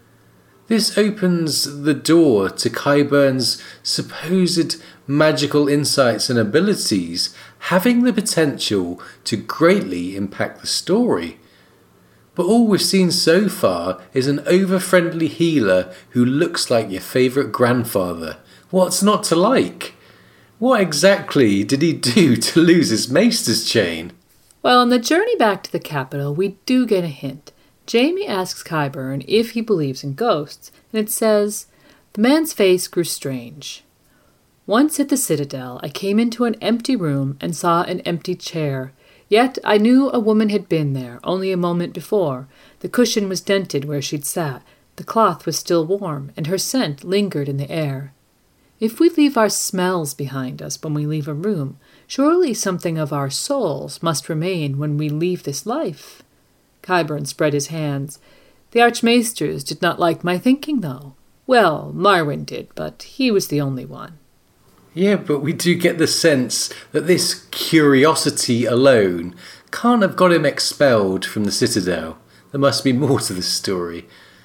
This opens the door to Qyburn's supposed magical insights and abilities having the potential to greatly impact the story. But all we've seen so far is an over-friendly healer who looks like your favourite grandfather. What's not to like? What exactly did he do to lose his maester's chain? Well, on the journey back to the capital, we do get a hint. Jaime asks Qyburn if he believes in ghosts, and it says, "The man's face grew strange. Once at the Citadel, I came into an empty room and saw an empty chair. Yet I knew a woman had been there only a moment before. The cushion was dented where she'd sat. The cloth was still warm, and her scent lingered in the air. If we leave our smells behind us when we leave a room, surely something of our souls must remain when we leave this life." Qyburn spread his hands. "The Archmaesters did not like my thinking, though. Well, Marwyn did, but he was the only one." Yeah, but we do get the sense that this curiosity alone can't have got him expelled from the Citadel. There must be more to the story.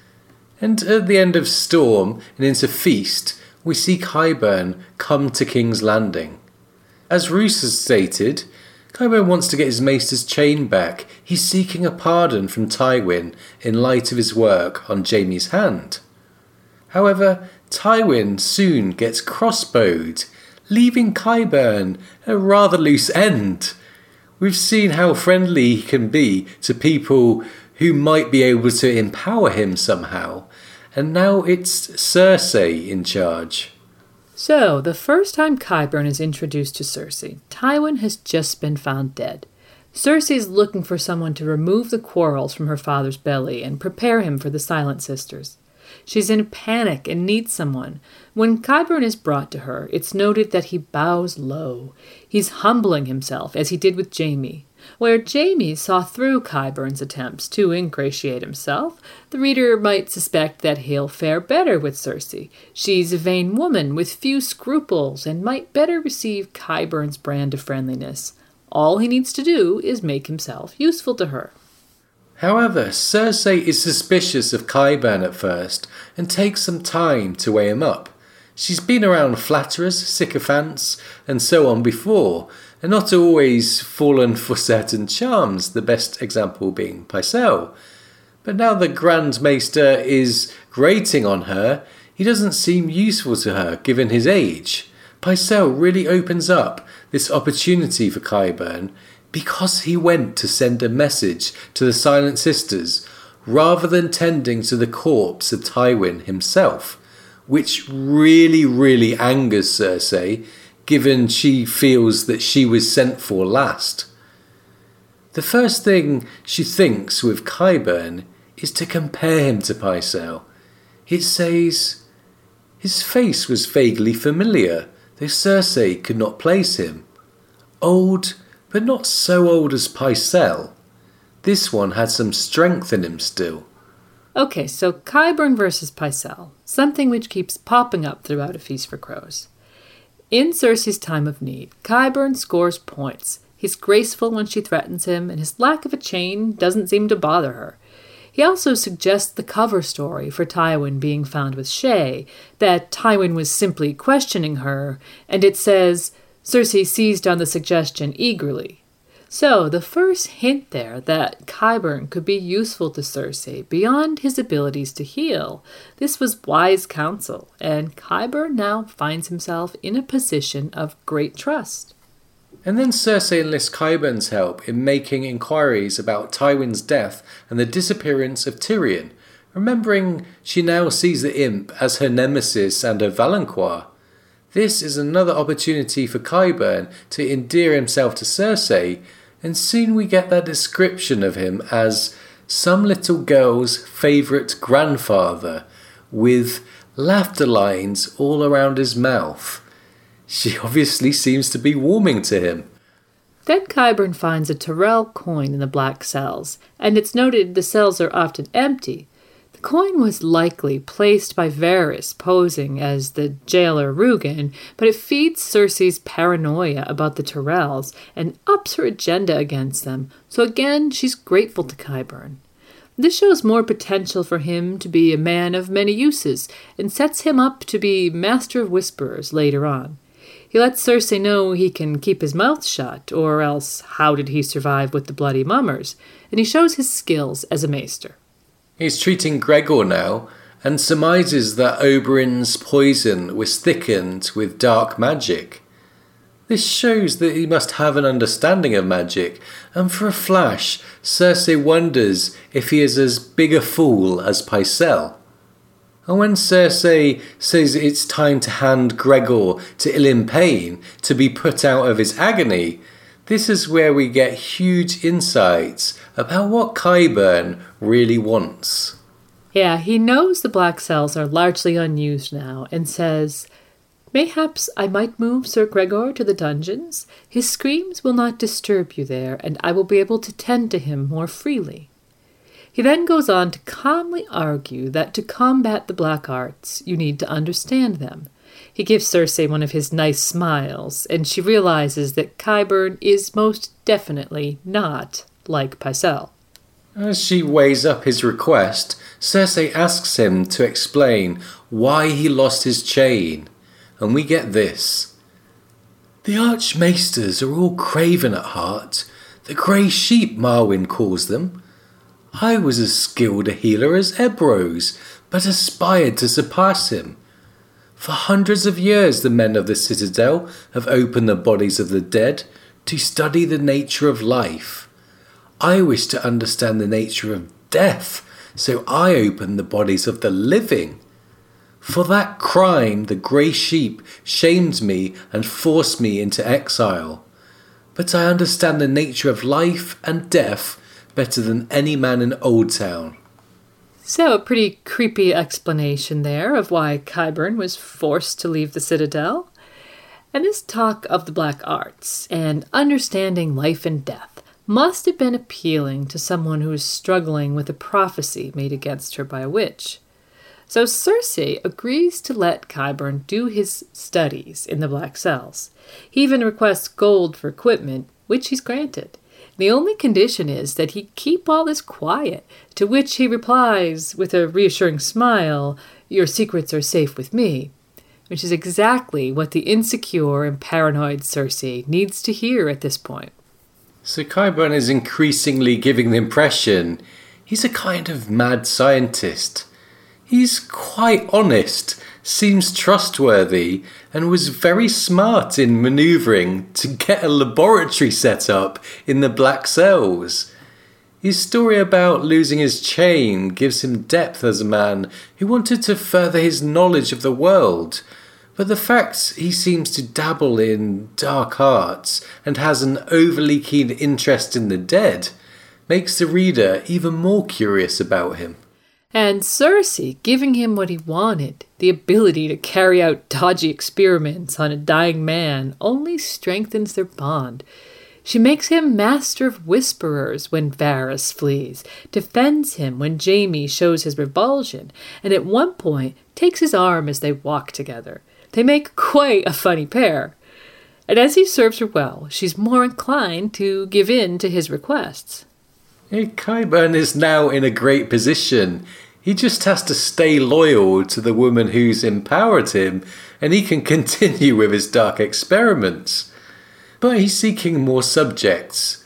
And at the end of Storm and into Feast, we see Qyburn come to King's Landing. As Roose has stated, Qyburn wants to get his maester's chain back. He's seeking a pardon from Tywin in light of his work on Jaime's hand. However, Tywin soon gets crossbowed, leaving Qyburn at a rather loose end. We've seen how friendly he can be to people who might be able to empower him somehow, and now it's Cersei in charge. So, the first time Qyburn is introduced to Cersei, Tywin has just been found dead. Cersei is looking for someone to remove the quarrels from her father's belly and prepare him for the Silent Sisters. She's in a panic and needs someone. When Qyburn is brought to her, it's noted that he bows low. He's humbling himself, as he did with Jaime. Where Jaime saw through Qyburn's attempts to ingratiate himself, the reader might suspect that he'll fare better with Cersei. She's a vain woman with few scruples and might better receive Qyburn's brand of friendliness. All he needs to do is make himself useful to her. However, Cersei is suspicious of Qyburn at first and takes some time to weigh him up. She's been around flatterers, sycophants, and so on before, and not always fallen for certain charms, the best example being Pycelle. But now the Grand Maester is grating on her, he doesn't seem useful to her given his age. Pycelle really opens up this opportunity for Qyburn because he went to send a message to the Silent Sisters rather than tending to the corpse of Tywin himself, which really angers Cersei, given she feels that she was sent for last. The first thing she thinks with Qyburn is to compare him to Pycelle. It says his face was vaguely familiar, though Cersei could not place him. Old, but not so old as Pycelle. This one had some strength in him still. Okay, so Qyburn versus Pycelle, something which keeps popping up throughout A Feast for Crows. In Cersei's time of need, Qyburn scores points. He's graceful when she threatens him, and his lack of a chain doesn't seem to bother her. He also suggests the cover story for Tywin being found with Shae, that Tywin was simply questioning her, and it says, Cersei seized on the suggestion eagerly. So, the first hint there that Qyburn could be useful to Cersei beyond his abilities to heal, this was wise counsel, and Qyburn now finds himself in a position of great trust. And then Cersei enlists Qyburn's help in making inquiries about Tywin's death and the disappearance of Tyrion, remembering she now sees the imp as her nemesis and her Valancourt. This is another opportunity for Qyburn to endear himself to Cersei, and soon we get that description of him as some little girl's favourite grandfather, with laughter lines all around his mouth. She obviously seems to be warming to him. Then Qyburn finds a Tyrell coin in the black cells, and it's noted the cells are often empty. The coin was likely placed by Varys posing as the jailer Rugen, but it feeds Cersei's paranoia about the Tyrells and ups her agenda against them, so again she's grateful to Qyburn. This shows more potential for him to be a man of many uses, and sets him up to be Master of Whisperers later on. He lets Cersei know he can keep his mouth shut, or else how did he survive with the Bloody Mummers, and he shows his skills as a maester. He's treating Gregor now, and surmises that Oberyn's poison was thickened with dark magic. This shows that he must have an understanding of magic, and for a flash, Cersei wonders if he is as big a fool as Pycelle. And when Cersei says it's time to hand Gregor to Ilyn Payne to be put out of his agony, this is where we get huge insights about what Qyburn really wants. Yeah, he knows the black cells are largely unused now, and says, "Mayhaps I might move Sir Gregor to the dungeons. His screams will not disturb you there, and I will be able to tend to him more freely." He then goes on to calmly argue that to combat the black arts, you need to understand them. He gives Cersei one of his nice smiles, and she realizes that Qyburn is most definitely not like Pycelle. As she weighs up his request, Cersei asks him to explain why he lost his chain, and we get this. "The Archmaesters are all craven at heart, the grey sheep Marwyn calls them. I was as skilled a healer as Ebrose, but aspired to surpass him. For hundreds of years the men of the Citadel have opened the bodies of the dead to study the nature of life. I wish to understand the nature of death, so I opened the bodies of the living. For that crime the grey sheep shamed me and forced me into exile. But I understand the nature of life and death better than any man in Oldtown." So, a pretty creepy explanation there of why Qyburn was forced to leave the Citadel. And this talk of the black arts and understanding life and death must have been appealing to someone who was struggling with a prophecy made against her by a witch. So Cersei agrees to let Qyburn do his studies in the black cells. He even requests gold for equipment, which he's granted. The only condition is that he keep all this quiet, to which he replies with a reassuring smile, "Your secrets are safe with me," which is exactly what the insecure and paranoid Cersei needs to hear at this point. So Qyburn is increasingly giving the impression he's a kind of mad scientist. He's quite honest, seems trustworthy, and was very smart in manoeuvring to get a laboratory set up in the black cells. His story about losing his chain gives him depth as a man who wanted to further his knowledge of the world, but the fact he seems to dabble in dark arts and has an overly keen interest in the dead makes the reader even more curious about him. And Cersei giving him what he wanted, the ability to carry out dodgy experiments on a dying man, only strengthens their bond. She makes him Master of Whisperers when Varys flees, defends him when Jaime shows his revulsion, and at one point takes his arm as they walk together. They make quite a funny pair. And as he serves her well, she's more inclined to give in to his requests. Qyburn is now in a great position. He just has to stay loyal to the woman who's empowered him, and he can continue with his dark experiments. But he's seeking more subjects.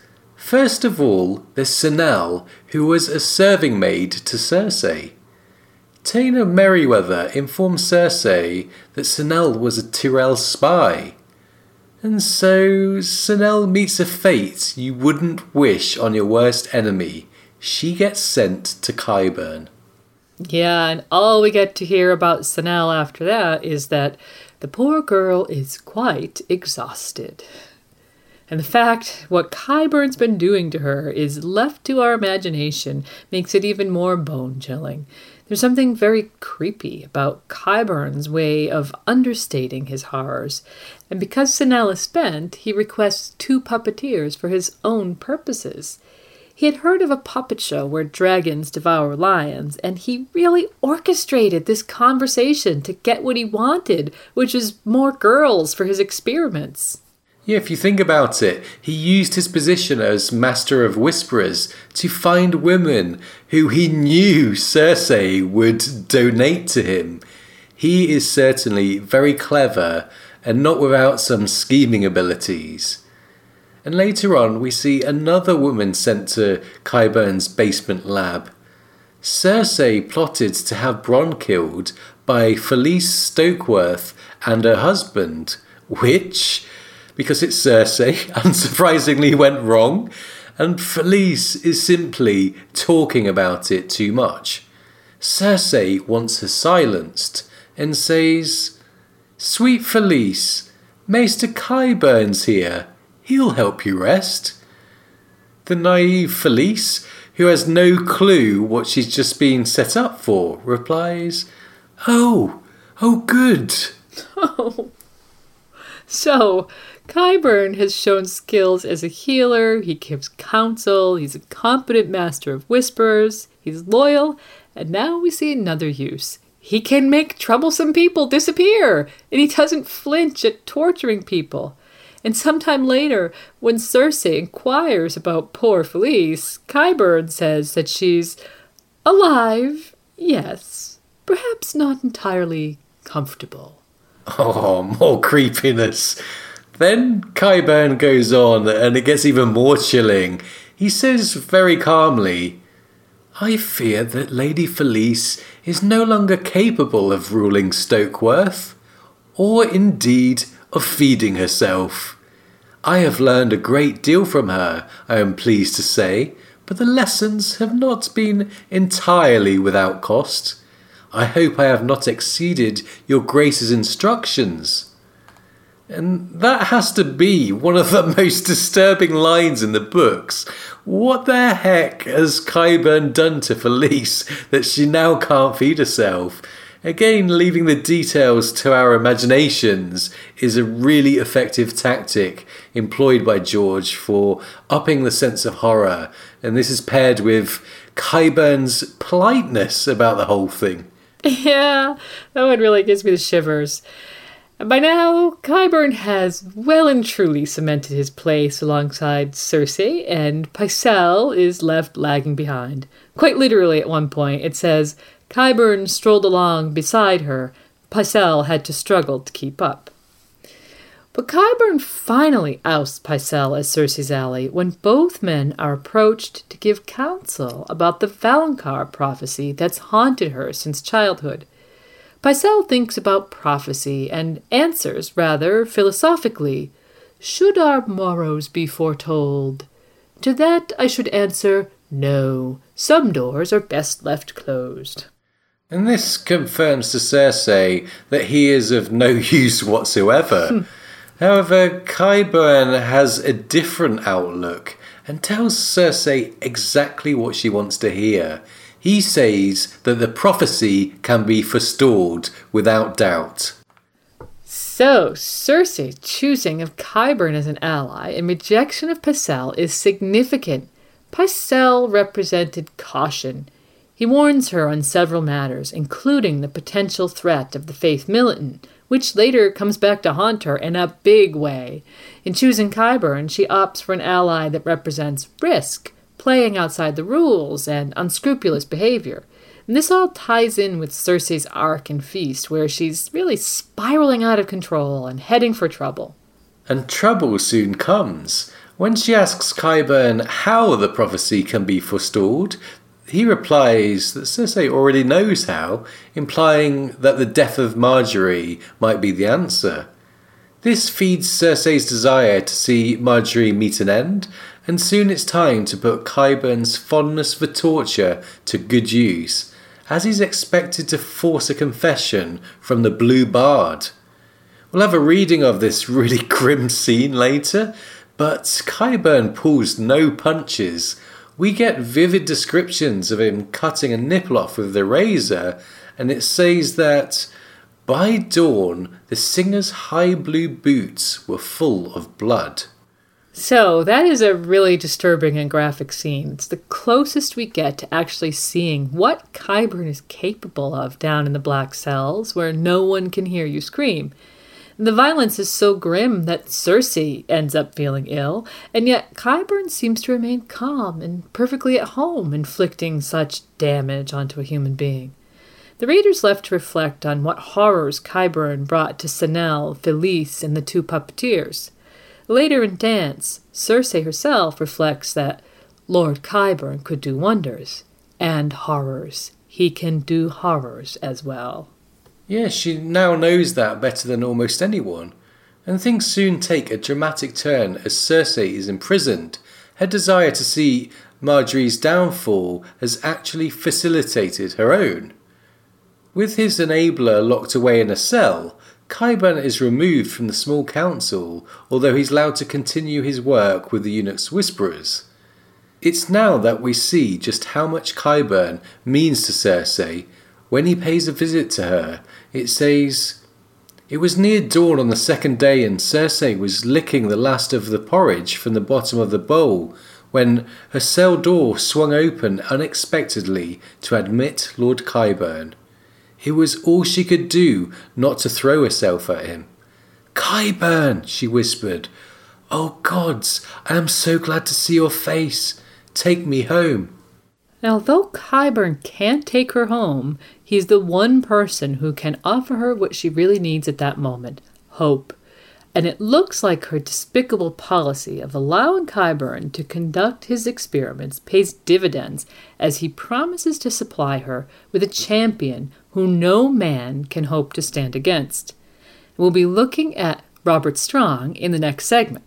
First of all, there's Sinel, who was a serving maid to Cersei. Taena Merryweather informed Cersei that Sinel was a Tyrell spy. And so Sinel meets a fate you wouldn't wish on your worst enemy. She gets sent to Qyburn. Yeah, and all we get to hear about Sinel after that is that the poor girl is quite exhausted. And the fact what Qyburn's been doing to her is left to our imagination makes it even more bone-chilling. There's something very creepy about Qyburn's way of understating his horrors. And because Sinel is spent, he requests 2 puppeteers for his own purposes. He had heard of a puppet show where dragons devour lions, and he really orchestrated this conversation to get what he wanted, which is more girls for his experiments. Yeah, if you think about it, he used his position as Master of Whisperers to find women who he knew Cersei would donate to him. He is certainly very clever and not without some scheming abilities. And later on, we see another woman sent to Qyburn's basement lab. Cersei plotted to have Bronn killed by Felice Stokeworth and her husband, which, because it's Cersei, unsurprisingly went wrong, and Felice is simply talking about it too much. Cersei wants her silenced and says, "Sweet Felice, Maester Qyburn's here. He'll help you rest." The naive Felice, who has no clue what she's just been set up for, replies, Oh, good." Oh. So, Qyburn has shown skills as a healer, he gives counsel, he's a competent master of whispers, he's loyal, and now we see another use. He can make troublesome people disappear, and he doesn't flinch at torturing people. And sometime later, when Cersei inquires about poor Felice, Qyburn says that she's alive, yes, perhaps not entirely comfortable. Oh, more creepiness. Then Qyburn goes on, and it gets even more chilling. He says very calmly, "I fear that Lady Felice is no longer capable of ruling Stokeworth, or indeed of feeding herself. I have learned a great deal from her, I am pleased to say, but the lessons have not been entirely without cost. I hope I have not exceeded your Grace's instructions." And that has to be one of the most disturbing lines in the books. What the heck has Qyburn done to Felice that she now can't feed herself? Again, leaving the details to our imaginations is a really effective tactic employed by George for upping the sense of horror, and this is paired with Qyburn's politeness about the whole thing. Yeah, that one really gives me the shivers. And by now, Qyburn has well and truly cemented his place alongside Cersei, and Pycelle is left lagging behind. Quite literally at one point, it says, Qyburn strolled along beside her. Pycelle had to struggle to keep up. But Qyburn finally ousts Pycelle as Cersei's ally when both men are approached to give counsel about the Valonqar prophecy that's haunted her since childhood. Pycelle thinks about prophecy and answers rather philosophically, "Should our morrows be foretold?" To that I should answer, no, some doors are best left closed. And this confirms to Cersei that he is of no use whatsoever. However, Qyburn has a different outlook and tells Cersei exactly what she wants to hear. He says that the prophecy can be forestalled without doubt. So, Cersei's choosing of Qyburn as an ally and rejection of Pycelle is significant. Pycelle represented caution. He warns her on several matters, including the potential threat of the Faith Militant, which later comes back to haunt her in a big way. In choosing Qyburn, she opts for an ally that represents risk, playing outside the rules, and unscrupulous behavior. And this all ties in with Cersei's arc in Feast, where she's really spiraling out of control and heading for trouble. And trouble soon comes. When she asks Qyburn how the prophecy can be forestalled, he replies that Cersei already knows how, implying that the death of Margaery might be the answer. This feeds Cersei's desire to see Margaery meet an end, and soon it's time to put Qyburn's fondness for torture to good use, as he's expected to force a confession from the Blue Bard. We'll have a reading of this really grim scene later, but Qyburn pulls no punches. We get vivid descriptions of him cutting a nipple off with the razor, and it says that, by dawn, the singer's high blue boots were full of blood. So that is a really disturbing and graphic scene. It's the closest we get to actually seeing what Qyburn is capable of down in the black cells where no one can hear you scream. The violence is so grim that Cersei ends up feeling ill, and yet Qyburn seems to remain calm and perfectly at home inflicting such damage onto a human being. The reader's left to reflect on what horrors Qyburn brought to Sanel, Felice, and the two puppeteers. Later in Dance, Cersei herself reflects that Lord Qyburn could do wonders, and horrors. He can do horrors as well. Yeah, she now knows that better than almost anyone. And things soon take a dramatic turn as Cersei is imprisoned. Her desire to see Margaery's downfall has actually facilitated her own. With his enabler locked away in a cell, Qyburn is removed from the small council, although he's allowed to continue his work with the Eunuch's Whisperers. It's now that we see just how much Qyburn means to Cersei. When he pays a visit to her, it says, "It was near dawn on the second day and Cersei was licking the last of the porridge from the bottom of the bowl when her cell door swung open unexpectedly to admit Lord Qyburn. It was all she could do not to throw herself at him. 'Qyburn,' she whispered. 'Oh gods, I am so glad to see your face. Take me home.'" Now, although Qyburn can't take her home, he's the one person who can offer her what she really needs at that moment, hope. And it looks like her despicable policy of allowing Qyburn to conduct his experiments pays dividends as he promises to supply her with a champion who no man can hope to stand against. We'll be looking at Robert Strong in the next segment.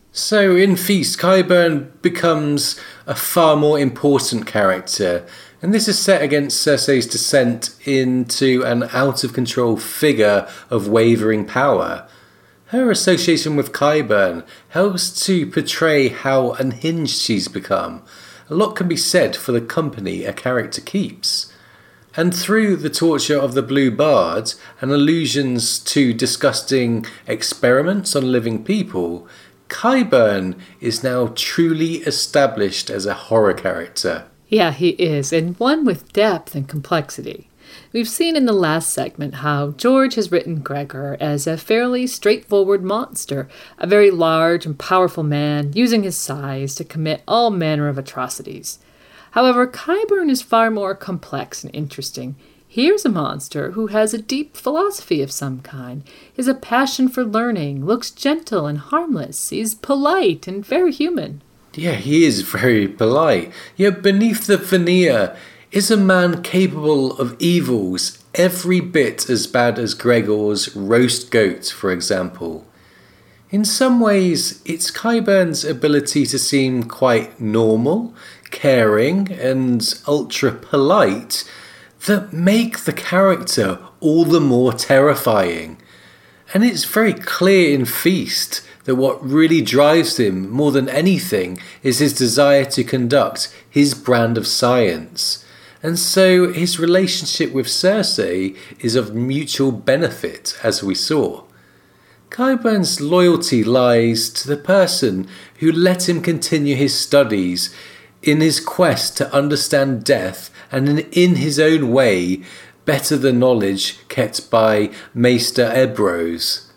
So in Feast, Qyburn becomes a far more important character, and this is set against Cersei's descent into an out-of-control figure of wavering power. Her association with Qyburn helps to portray how unhinged she's become. A lot can be said for the company a character keeps. And through the torture of the Blue Bard and allusions to disgusting experiments on living people, Qyburn is now truly established as a horror character. Yeah, he is, and one with depth and complexity. We've seen in the last segment how George has written Gregor as a fairly straightforward monster, a very large and powerful man using his size to commit all manner of atrocities. However, Qyburn is far more complex and interesting. Here's a monster who has a deep philosophy of some kind, has a passion for learning, looks gentle and harmless, is polite and very human. Yeah, he is very polite. Yet beneath the veneer is a man capable of evils every bit as bad as Gregor's roast goat, for example. In some ways, it's Qyburn's ability to seem quite normal, caring, and ultra-polite that make the character all the more terrifying. And it's very clear in Feast that what really drives him more than anything is his desire to conduct his brand of science. And so his relationship with Cersei is of mutual benefit, as we saw. Qyburn's loyalty lies to the person who let him continue his studies in his quest to understand death and in his own way better the knowledge kept by Maester Ebrose.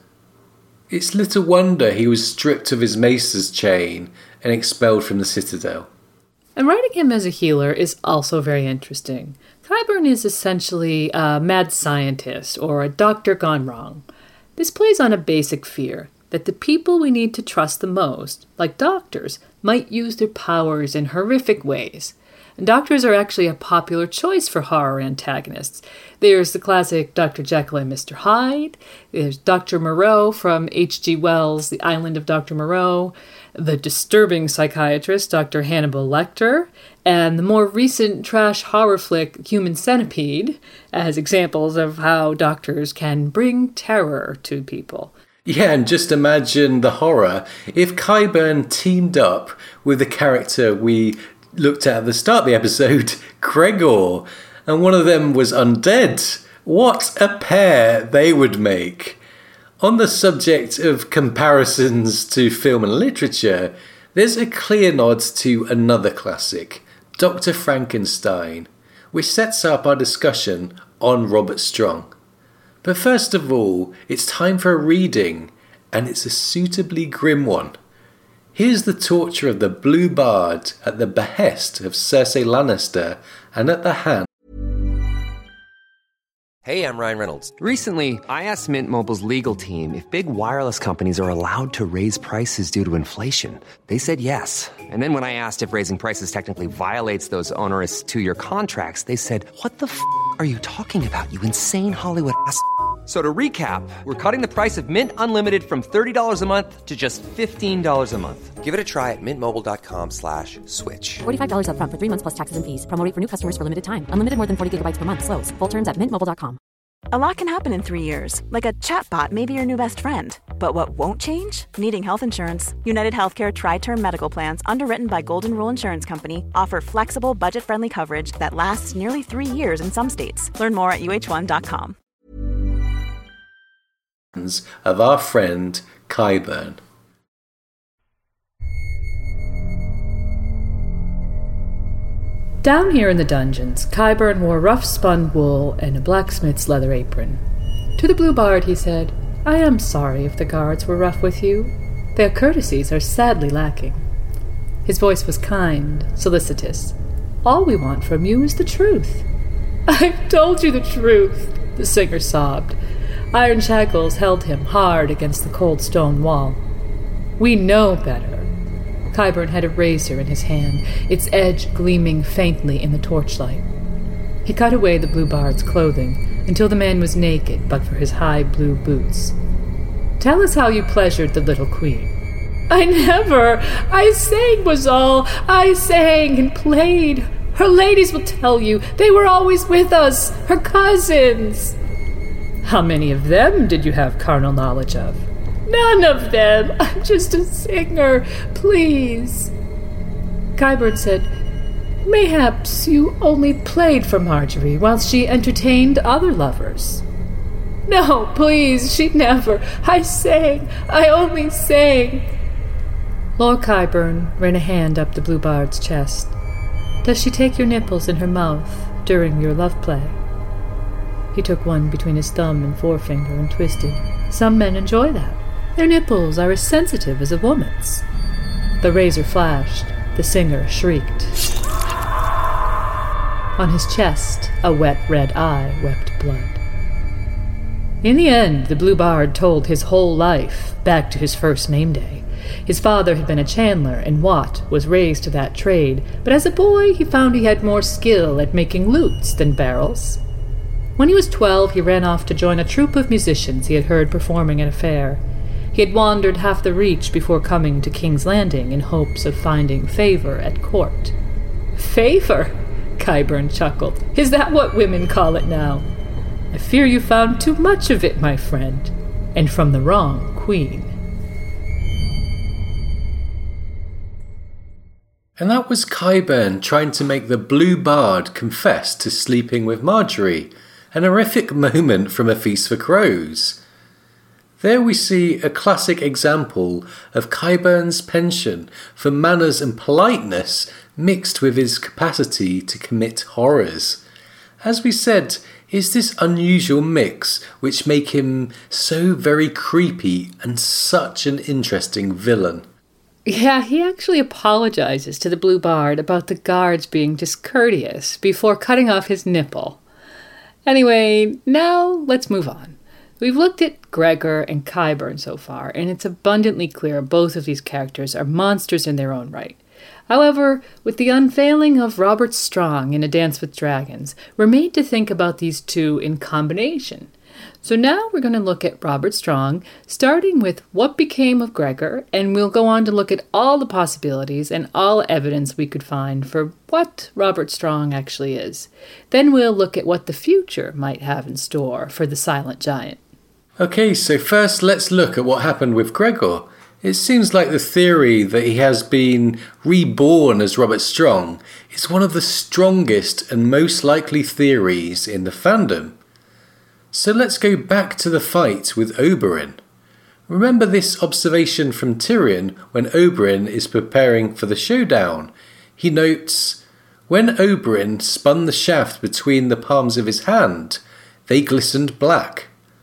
It's little wonder he was stripped of his maester's chain and expelled from the citadel. And writing him as a healer is also very interesting. Qyburn is essentially a mad scientist or a doctor gone wrong. This plays on a basic fear. that the people we need to trust the most, like doctors, might use their powers in horrific ways. And doctors are actually a popular choice for horror antagonists. There's the classic Dr. Jekyll and Mr. Hyde. There's Dr. Moreau from H.G. Wells' The Island of Dr. Moreau. The disturbing psychiatrist, Dr. Hannibal Lecter. And the more recent trash horror flick, Human Centipede, as examples of how doctors can bring terror to people. Yeah, and just imagine the horror if Qyburn teamed up with the character we looked at the start of the episode, Gregor, and one of them was undead. What a pair they would make. On the subject of comparisons to film and literature, there's a clear nod to another classic, Dr. Frankenstein, which sets up our discussion on Robert Strong. But first of all, it's time for a reading, and it's a suitably grim one. Here's the torture of the Blue Bard at the behest of Cersei Lannister and at the hand. Hey, I'm Ryan Reynolds. Recently, I asked Mint Mobile's legal team if big wireless companies are allowed to raise prices due to inflation. They said yes. And then when I asked if raising prices technically violates those onerous 2-year contracts, they said, "What the f*** are you talking about, you insane Hollywood ass?" So to recap, we're cutting the price of Mint Unlimited from $30 a month to just $15 a month. Give it a try at mintmobile.com/switch. $45 up front for 3 months plus taxes and fees. Promo rate for new customers for limited time. Unlimited more than 40 gigabytes per month. Slows full terms at mintmobile.com. A lot can happen in 3 years, like a chatbot may be your new best friend. But what won't change? Needing health insurance. United Healthcare Tri-Term Medical Plans, underwritten by Golden Rule Insurance Company, offer flexible, budget-friendly coverage that lasts nearly 3 years in some states. Learn more at uh1.com. Of our friend Qyburn. Down here in the dungeons, Qyburn wore rough-spun wool and a blacksmith's leather apron. To the Blue Bard he said, "I am sorry if the guards were rough with you. Their courtesies are sadly lacking." His voice was kind, solicitous. "All we want from you is the truth." "I've told you the truth," the singer sobbed. Iron shackles held him hard against the cold stone wall. "We know better." Qyburn had a razor in his hand, its edge gleaming faintly in the torchlight. He cut away the Blue Bard's clothing until the man was naked but for his high blue boots. "Tell us how you pleasured the little queen." "I never! I sang was all. I sang and played. Her ladies will tell you they were always with us, her cousins." "How many of them did you have carnal knowledge of?" "None of them. I'm just a singer. Please." Qyburn said, "Mayhaps you only played for Marjorie while she entertained other lovers." "No, please, she never. I sang. I only sang." Lord Qyburn ran a hand up the Blue Bard's chest. "Does she take your nipples in her mouth during your love play?" He took one between his thumb and forefinger and twisted. "Some men enjoy that. Their nipples are as sensitive as a woman's." The razor flashed. The singer shrieked. On his chest, a wet red eye wept blood. In the end, the Blue Bard told his whole life, back to his first name day. His father had been a chandler, and Watt was raised to that trade, but as a boy he found he had more skill at making lutes than barrels. When he was 12, he ran off to join a troupe of musicians he had heard performing at a fair. He had wandered half the reach before coming to King's Landing in hopes of finding favor at court. "Favor?" Qyburn chuckled. "Is that what women call it now? I fear you found too much of it, my friend, and from the wrong queen." And that was Qyburn trying to make the Blue Bard confess to sleeping with Marjorie, an horrific moment from A Feast for Crows. There we see a classic example of Qyburn's penchant for manners and politeness mixed with his capacity to commit horrors. As we said, it's this unusual mix which make him so very creepy and such an interesting villain. Yeah, he actually apologizes to the Blue Bard about the guards being discourteous before cutting off his nipple. Anyway, now let's move on. We've looked at Gregor and Qyburn so far, and it's abundantly clear both of these characters are monsters in their own right. However, with the unveiling of Robert Strong in A Dance with Dragons, we're made to think about these two in combination. So now we're going to look at Robert Strong, starting with what became of Gregor, and we'll go on to look at all the possibilities and all evidence we could find for what Robert Strong actually is. Then we'll look at what the future might have in store for the silent giant. Okay, so first let's look at what happened with Gregor. It seems like the theory that he has been reborn as Robert Strong is one of the strongest and most likely theories in the fandom. So let's go back to the fight with Oberyn. Remember this observation from Tyrion when Oberyn is preparing for the showdown. He notes, "When Oberyn spun the shaft between the palms of his hand, they glistened black.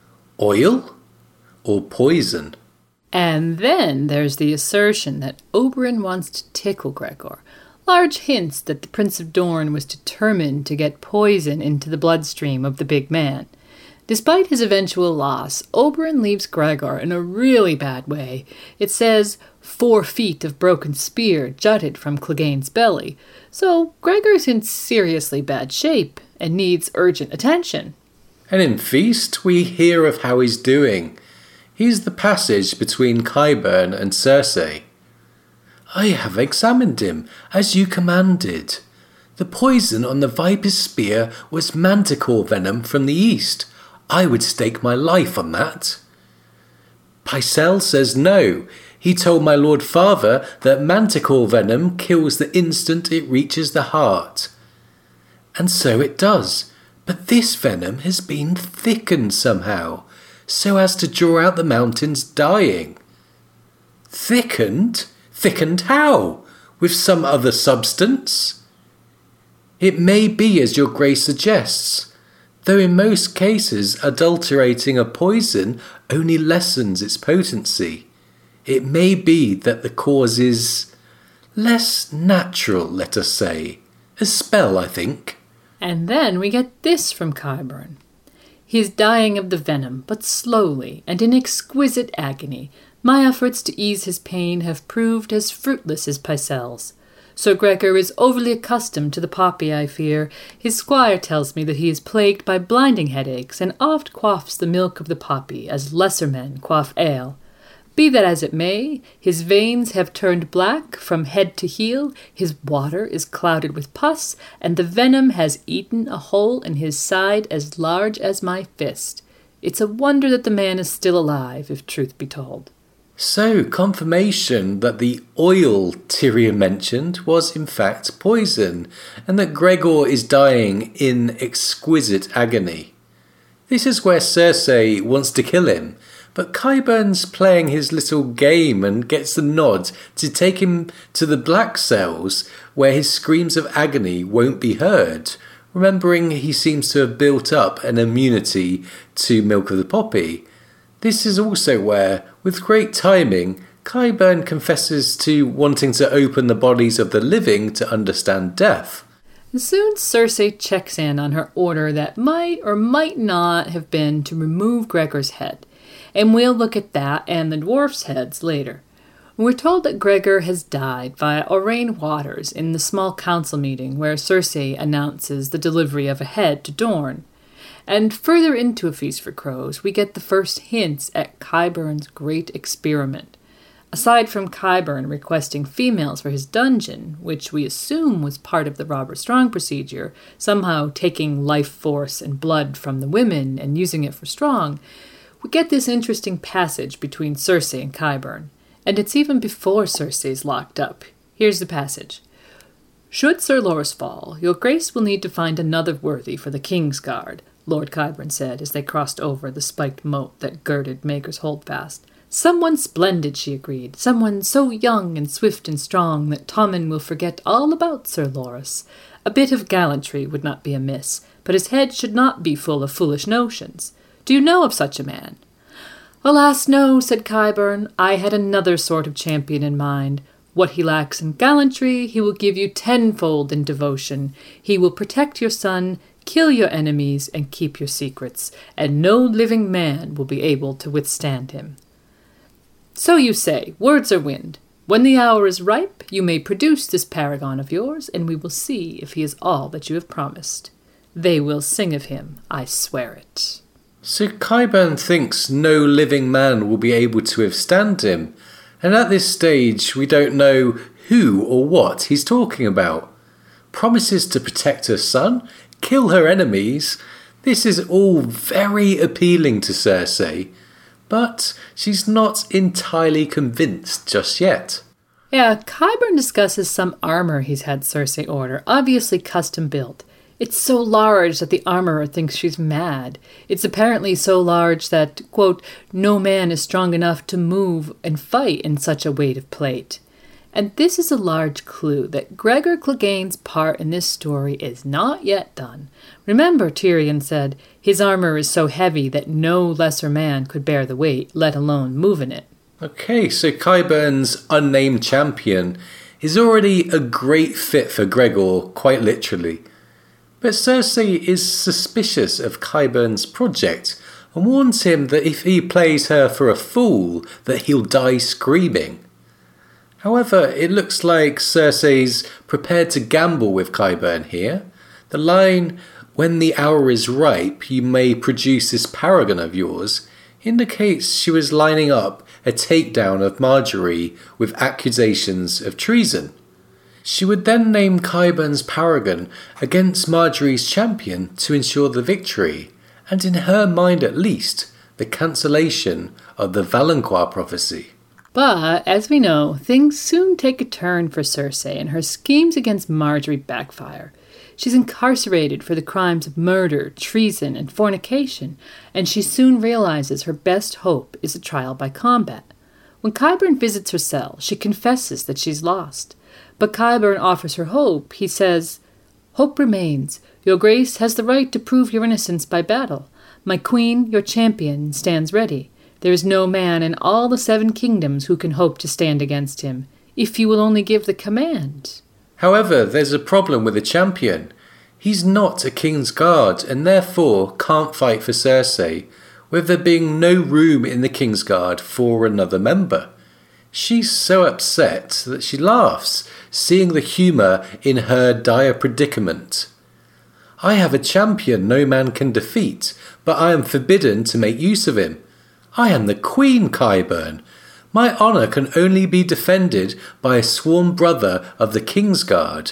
Oil or poison?" And then there's the assertion that Oberyn wants to tickle Gregor. Large hints that the Prince of Dorne was determined to get poison into the bloodstream of the big man. Despite his eventual loss, Oberyn leaves Gregor in a really bad way. It says 4 feet of broken spear jutted from Clegane's belly, so Gregor's in seriously bad shape and needs urgent attention. And in Feast, we hear of how he's doing. Here's the passage between Qyburn and Cersei. "I have examined him, as you commanded. The poison on the viper's spear was manticore venom from the east. I would stake my life on that." Pycelle says no. He told my lord father that manticore venom kills the instant it reaches the heart. And so it does, but this venom has been thickened somehow, so as to draw out the mountains dying. Thickened? Thickened how? With some other substance? It may be as your grace suggests, though in most cases adulterating a poison only lessens its potency. It may be that the cause is less natural, let us say. A spell, I think. And then we get this from Qyburn. He is dying of the venom, but slowly and in exquisite agony. My efforts to ease his pain have proved as fruitless as Pycelle's. Sir Gregor is overly accustomed to the poppy, I fear. His squire tells me that he is plagued by blinding headaches, and oft quaffs the milk of the poppy, as lesser men quaff ale. Be that as it may, his veins have turned black from head to heel, his water is clouded with pus, and the venom has eaten a hole in his side as large as my fist. It's a wonder that the man is still alive, if truth be told. So, confirmation that the oil Tyrion mentioned was in fact poison, and that Gregor is dying in exquisite agony. This is where Cersei wants to kill him, but Qyburn's playing his little game and gets the nod to take him to the black cells where his screams of agony won't be heard, remembering he seems to have built up an immunity to milk of the poppy. This is also where, with great timing, Qyburn confesses to wanting to open the bodies of the living to understand death. And soon Cersei checks in on her order that might or might not have been to remove Gregor's head, and we'll look at that and the dwarfs' heads later. We're told that Gregor has died via Oraine Waters in the small council meeting where Cersei announces the delivery of a head to Dorne. And further into A Feast for Crows, we get the first hints at Qyburn's great experiment. Aside from Qyburn requesting females for his dungeon, which we assume was part of the Robert Strong procedure, somehow taking life force and blood from the women and using it for Strong, we get this interesting passage between Cersei and Qyburn. And it's even before Cersei's locked up. Here's the passage. "Should Sir Loras fall, your grace will need to find another worthy for the King's Guard," Lord Qyburn said as they crossed over the spiked moat that girded Maegor's Holdfast. "Someone splendid," she agreed. "Someone so young and swift and strong that Tommen will forget all about Sir Loras. A bit of gallantry would not be amiss, but his head should not be full of foolish notions. Do you know of such a man?" "Alas, no," said Qyburn. "I had another sort of champion in mind. What he lacks in gallantry, he will give you tenfold in devotion. He will protect your son, Kill your enemies and keep your secrets, and no living man will be able to withstand him. So you say, words are wind. When the hour is ripe, you may produce this paragon of yours, and we will see if he is all that you have promised. They will sing of him, I swear it. So Qyburn thinks no living man will be able to withstand him, and at this stage we don't know who or what he's talking about. Promises to protect her son, kill her enemies. This is all very appealing to Cersei, but she's not entirely convinced just yet. Yeah, Qyburn discusses some armor he's had Cersei order, obviously custom built. It's so large that the armorer thinks she's mad. It's apparently so large that, quote, no man is strong enough to move and fight in such a weight of plate. And this is a large clue that Gregor Clegane's part in this story is not yet done. Remember, Tyrion said, his armor is so heavy that no lesser man could bear the weight, let alone move in it. Okay, so Qyburn's unnamed champion is already a great fit for Gregor, quite literally. But Cersei is suspicious of Qyburn's project and warns him that if he plays her for a fool, that he'll die screaming. However, it looks like Cersei's prepared to gamble with Qyburn here. The line, when the hour is ripe, you may produce this paragon of yours, indicates she was lining up a takedown of Margaery with accusations of treason. She would then name Qyburn's paragon against Margaery's champion to ensure the victory, and in her mind at least, the cancellation of the Valancourt prophecy. But, as we know, things soon take a turn for Cersei, and her schemes against Margaery backfire. She's incarcerated for the crimes of murder, treason, and fornication, and she soon realizes her best hope is a trial by combat. When Qyburn visits her cell, she confesses that she's lost. But Qyburn offers her hope. He says, "Hope remains. Your grace has the right to prove your innocence by battle. My queen, your champion, stands ready. There is no man in all the 7 kingdoms who can hope to stand against him, if you will only give the command." However, there's a problem with the champion. He's not a King's Guard and therefore can't fight for Cersei, with there being no room in the King's Guard for another member. She's so upset that she laughs, seeing the humour in her dire predicament. I have a champion no man can defeat, but I am forbidden to make use of him. I am the Queen, Qyburn. My honour can only be defended by a sworn brother of the King's Guard.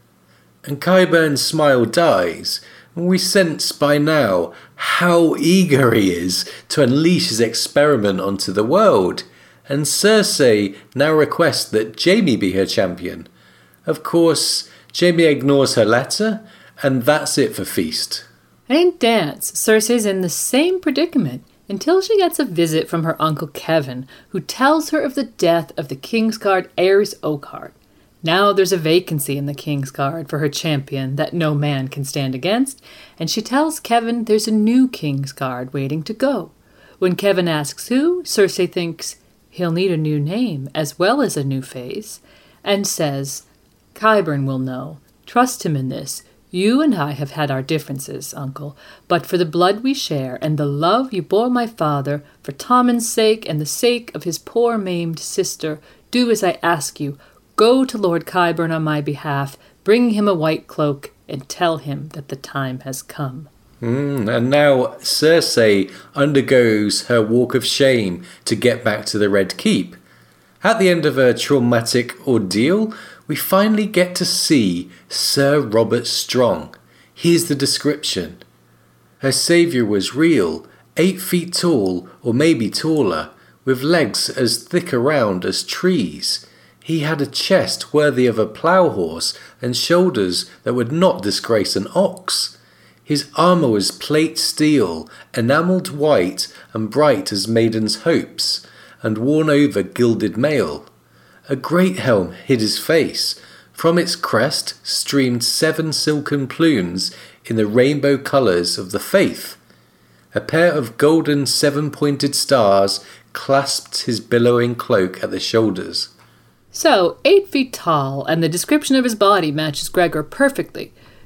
And Qyburn's smile dies, and we sense by now how eager he is to unleash his experiment onto the world, and Cersei now requests that Jaime be her champion. Of course, Jaime ignores her letter, and that's it for Feast. And in Dance, Cersei's in the same predicament, until she gets a visit from her uncle Kevin, who tells her of the death of the Kingsguard Aerys Oakheart. Now there's a vacancy in the Kingsguard for her champion that no man can stand against, and she tells Kevin there's a new Kingsguard waiting to go. When Kevin asks who, Cersei thinks he'll need a new name as well as a new face, and says, "Qyburn will know. Trust him in this. You and I have had our differences, uncle, but for the blood we share and the love you bore my father, for Tommen's sake and the sake of his poor maimed sister, do as I ask you. Go to Lord Qyburn on my behalf, bring him a white cloak, and tell him that the time has come." And now Cersei undergoes her walk of shame to get back to the Red Keep. At the end of her traumatic ordeal, we finally get to see Sir Robert Strong. Here's the description. Her saviour was real, 8 feet tall, or maybe taller, with legs as thick around as trees. He had a chest worthy of a plough horse and shoulders that would not disgrace an ox. His armour was plate steel, enamelled white and bright as maiden's hopes, and worn over gilded mail. A great helm hid his face. From its crest streamed 7 silken plumes in the rainbow colours of the faith. A pair of golden 7-pointed stars clasped his billowing cloak at the shoulders. So, 8 feet tall, and the description of his body matches Gregor perfectly.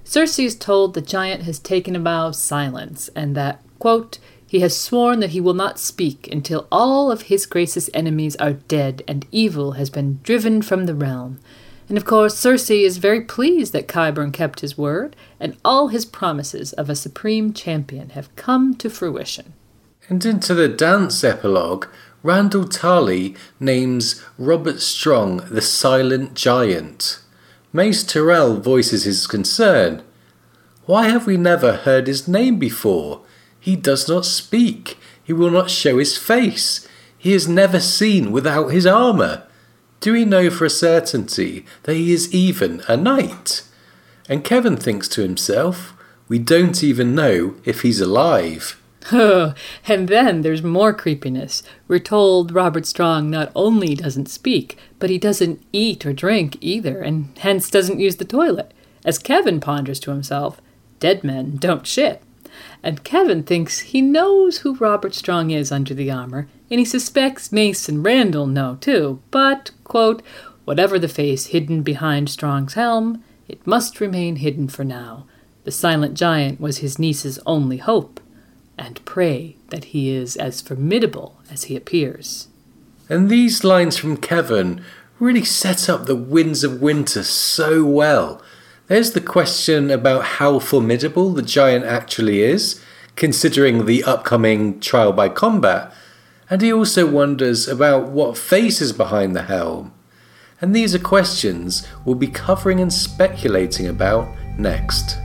Cersei is told the giant has taken a vow of silence and that, quote, he has sworn that he will not speak until all of his grace's enemies are dead and evil has been driven from the realm. And of course, Cersei is very pleased that Qyburn kept his word, and all his promises of a supreme champion have come to fruition. And into the dance epilogue, Randall Tarley names Robert Strong the Silent Giant. Mace Tyrell voices his concern. Why have we never heard his name before? He does not speak. He will not show his face. He is never seen without his armour. Do we know for a certainty that he is even a knight? And Kevin thinks to himself, we don't even know if he's alive. Oh, and then there's more creepiness. We're told Robert Strong not only doesn't speak, but he doesn't eat or drink either, and hence doesn't use the toilet. As Kevin ponders to himself, dead men don't shit. And Kevin thinks he knows who Robert Strong is under the armor, and he suspects Mace and Randall know too, but, quote, whatever the face hidden behind Strong's helm, it must remain hidden for now. The silent giant was his niece's only hope, and pray that he is as formidable as he appears. And these lines from Kevin really set up the Winds of Winter so well. There's the question about how formidable the giant actually is, considering the upcoming trial by combat, and he also wonders about what face is behind the helm. And these are questions we'll be covering and speculating about next.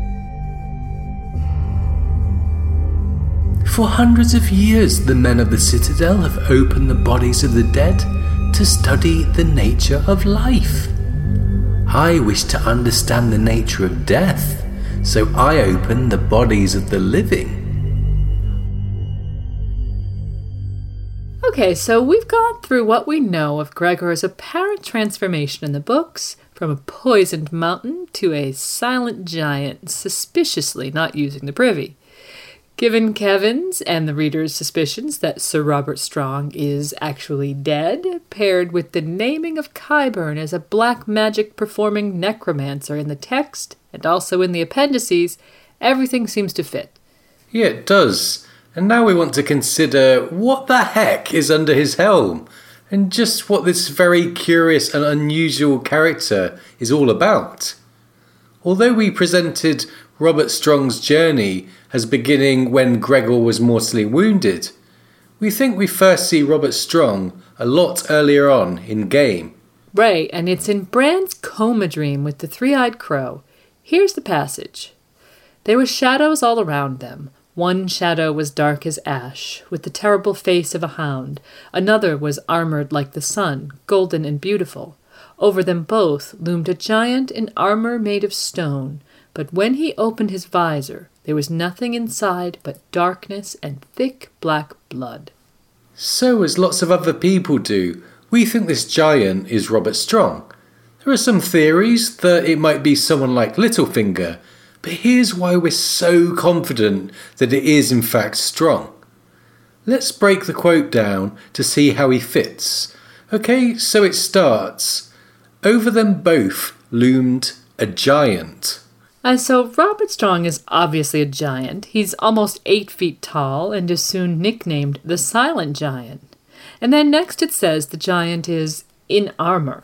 For hundreds of years, the men of the Citadel have opened the bodies of the dead to study the nature of life. I wish to understand the nature of death, so I open the bodies of the living. Okay, so we've gone through what we know of Gregor's apparent transformation in the books, from a poisoned mountain to a silent giant suspiciously not using the privy. Given Kevin's and the reader's suspicions that Sir Robert Strong is actually dead, paired with the naming of Qyburn as a black magic performing necromancer in the text and also in the appendices, everything seems to fit. Yeah, it does. And now we want to consider what the heck is under his helm, and just what this very curious and unusual character is all about. Although we presented Robert Strong's journey as beginning when Gregor was mortally wounded, we think we first see Robert Strong a lot earlier on in game. Right, and it's in Bran's coma dream with the three-eyed crow. Here's the passage. There were shadows all around them. One shadow was dark as ash, with the terrible face of a hound. Another was armored like the sun, golden and beautiful. Over them both loomed a giant in armor made of stone. But when he opened his visor, there was nothing inside but darkness and thick black blood. So, as lots of other people do, we think this giant is Robert Strong. There are some theories that it might be someone like Littlefinger, but here's why we're so confident that it is in fact Strong. Let's break the quote down to see how he fits. Okay, so it starts, over them both loomed a giant. And so Robert Strong is obviously a giant. He's almost 8 feet tall and is soon nicknamed the Silent Giant. And then next it says the giant is in armor.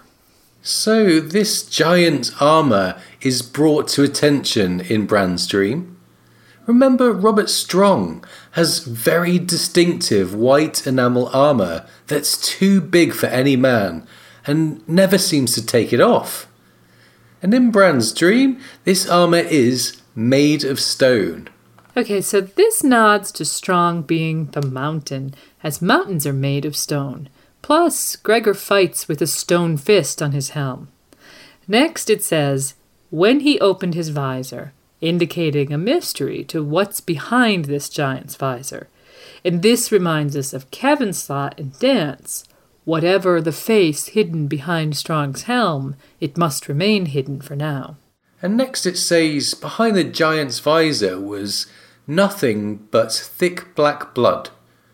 So this giant's armour is brought to attention in Bran's dream. Remember, Robert Strong has very distinctive white enamel armour that's too big for any man and never seems to take it off. And in Bran's dream, this armour is made of stone. Okay, so this nods to Strong being the mountain, as mountains are made of stone. Plus, Gregor fights with a stone fist on his helm. Next it says, when he opened his visor, indicating a mystery to what's behind this giant's visor. And this reminds us of Kevin's thought in Dance. Whatever the face hidden behind Strong's helm, it must remain hidden for now. And next it says, behind the giant's visor was nothing but thick black blood.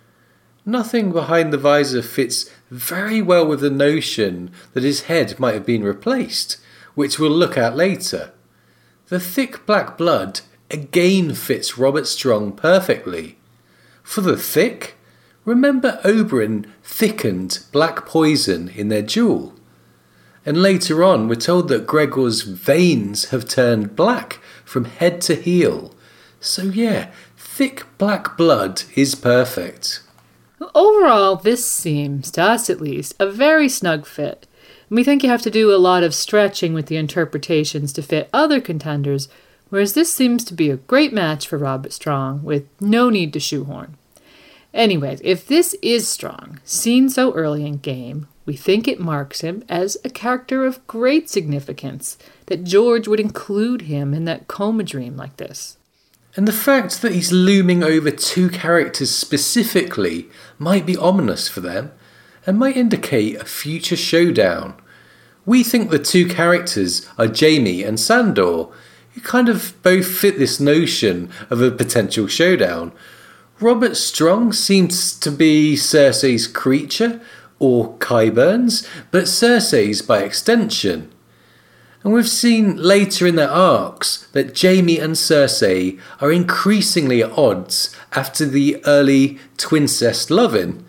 Nothing behind the visor fits very well with the notion that his head might have been replaced, which we'll look at later. the thick black blood again fits Robert Strong perfectly. For the thick, remember Oberyn thickened black poison in their duel. And later on we're told that Gregor's veins have turned black from head to heel. So yeah, thick black blood is perfect. Overall, this seems, to us at least, a very snug fit. We think you have to do a lot of stretching with the interpretations to fit other contenders, whereas this seems to be a great match for Robert Strong, with no need to shoehorn. Anyways, if this is Strong, seen so early in game, we think it marks him as a character of great significance, that George would include him in that coma dream like this. And the fact that he's looming over two characters specifically might be ominous for them, and might indicate a future showdown. We think the two characters are Jaime and Sandor, who kind of both fit this notion of a potential showdown. Robert Strong seems to be Cersei's creature, or Qyburn's, but Cersei's by extension. And we've seen later in their arcs that Jaime and Cersei are increasingly at odds after the early twincest loving.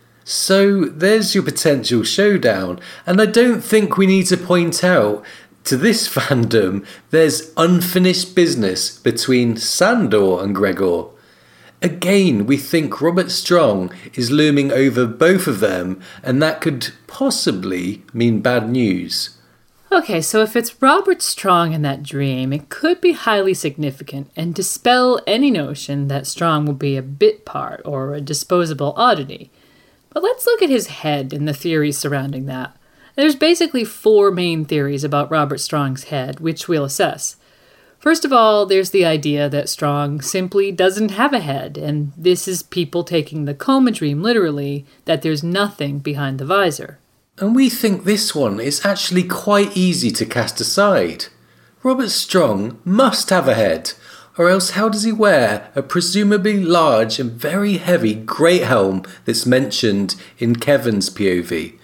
So there's your potential showdown, and I don't think we need to point out to this fandom there's unfinished business between Sandor and Gregor. Again, we think Robert Strong is looming over both of them, and that could possibly mean bad news. Okay, so if it's Robert Strong in that dream, it could be highly significant and dispel any notion that Strong will be a bit part or a disposable oddity. But let's look at his head and the theories surrounding that. There's basically 4 main theories about Robert Strong's head, which we'll assess. First of all, there's the idea that Strong simply doesn't have a head, and this is people taking the coma dream literally, that there's nothing behind the visor. And we think this one is actually quite easy to cast aside. Robert Strong must have a head, or else how does he wear a presumably large and very heavy great helm that's mentioned in Kevan's POV?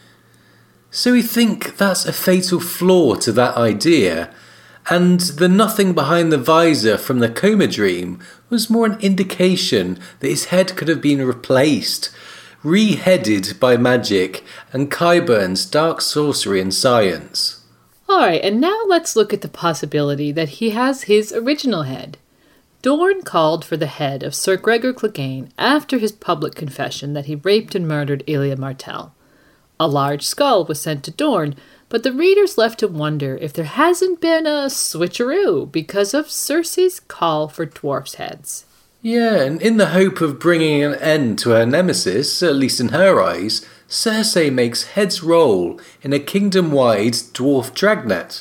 So we think that's a fatal flaw to that idea, and the nothing behind the visor from the coma dream was more an indication that his head could have been replaced, re-headed by magic and Qyburn's dark sorcery and science. Alright, and now let's look at the possibility that he has his original head. Dorne called for the head of Sir Gregor Clegane after his public confession that he raped and murdered Ilya Martell. A large skull was sent to Dorne, but the readers left to wonder if there hasn't been a switcheroo because of Cersei's call for dwarfs' heads. Yeah, and in the hope of bringing an end to her nemesis, at least in her eyes, Cersei makes heads roll in a kingdom-wide dwarf dragnet.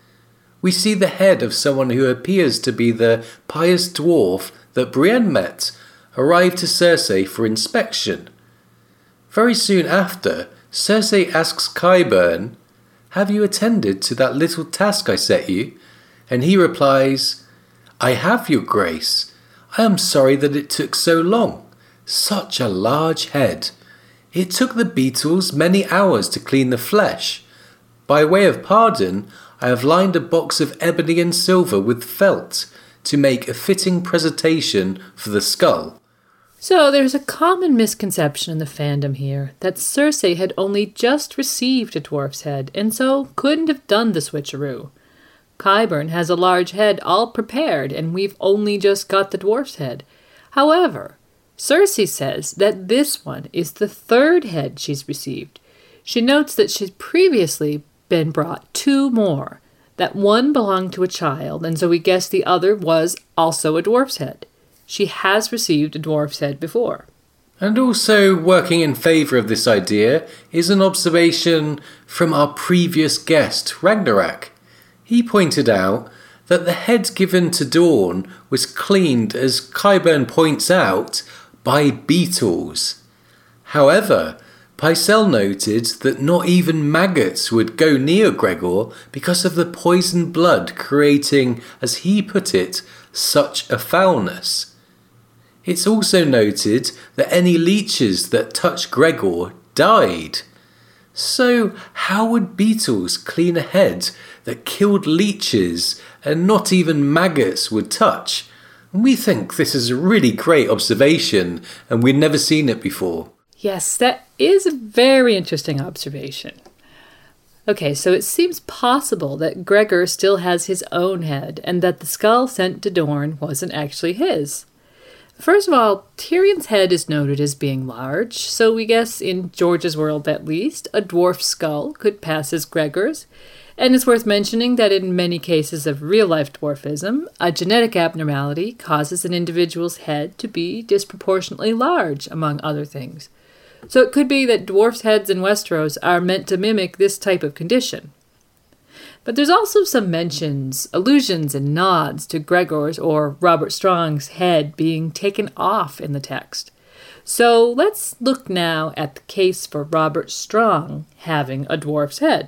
We see the head of someone who appears to be the pious dwarf that Brienne met, arrive to Cersei for inspection. Very soon after, Cersei asks Qyburn, "Have you attended to that little task I set you?" And he replies, "I have, your grace. I am sorry that it took so long. Such a large head. It took the beetles many hours to clean the flesh. By way of pardon, I have lined a box of ebony and silver with felt to make a fitting presentation for the skull." So there's a common misconception in the fandom here that Cersei had only just received a dwarf's head and so couldn't have done the switcheroo. Qyburn has a large head all prepared and we've only just got the dwarf's head. However, Cersei says that this one is the 3rd head she's received. She notes that she's previously been brought 2 more, that one belonged to a child and so we guess the other was also a dwarf's head. She has received a dwarf's head before. And also working in favour of this idea is an observation from our previous guest, Ragnarak. He pointed out that the head given to Dorne was cleaned, as Qyburn points out, by beetles. However, Pycelle noted that not even maggots would go near Gregor because of the poisoned blood creating, as he put it, such a foulness. It's also noted that any leeches that touched Gregor died. So how would beetles clean a head that killed leeches and not even maggots would touch. And we think this is a really great observation, and we'd never seen it before. Yes, that is a very interesting observation. Okay, so it seems possible that Gregor still has his own head, and that the skull sent to Dorne wasn't actually his. First of all, Tyrion's head is noted as being large, so we guess in George's world at least, a dwarf skull could pass as Gregor's. And it's worth mentioning that in many cases of real-life dwarfism, a genetic abnormality causes an individual's head to be disproportionately large, among other things. So it could be that dwarfs' heads in Westeros are meant to mimic this type of condition. But there's also some mentions, allusions, and nods to Gregor's or Robert Strong's head being taken off in the text. So let's look now at the case for Robert Strong having a dwarf's head.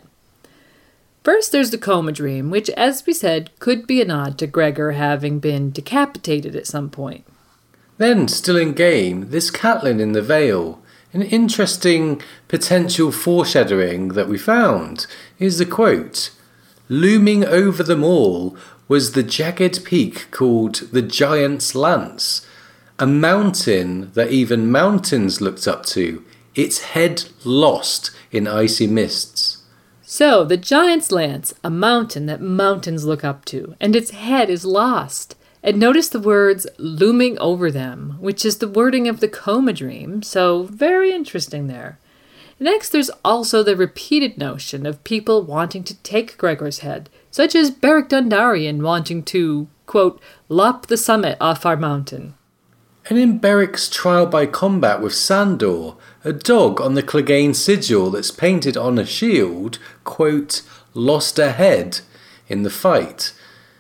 First, there's the coma dream, which, as we said, could be a nod to Gregor having been decapitated at some point. Then, still in game, there's Catelyn in the Vale. An interesting potential foreshadowing that we found is the quote, "Looming over them all was the jagged peak called the Giant's Lance, a mountain that even mountains looked up to, its head lost in icy mists." So, the Giant's Lance, a mountain that mountains look up to, and its head is lost. And notice the words looming over them, which is the wording of the coma dream, so very interesting there. Next, there's also the repeated notion of people wanting to take Gregor's head, such as Beric Dondarrion wanting to, quote, lop the summit off our mountain. And in Beric's trial by combat with Sandor, a dog on the Clegane sigil that's painted on a shield, quote, lost a head in the fight.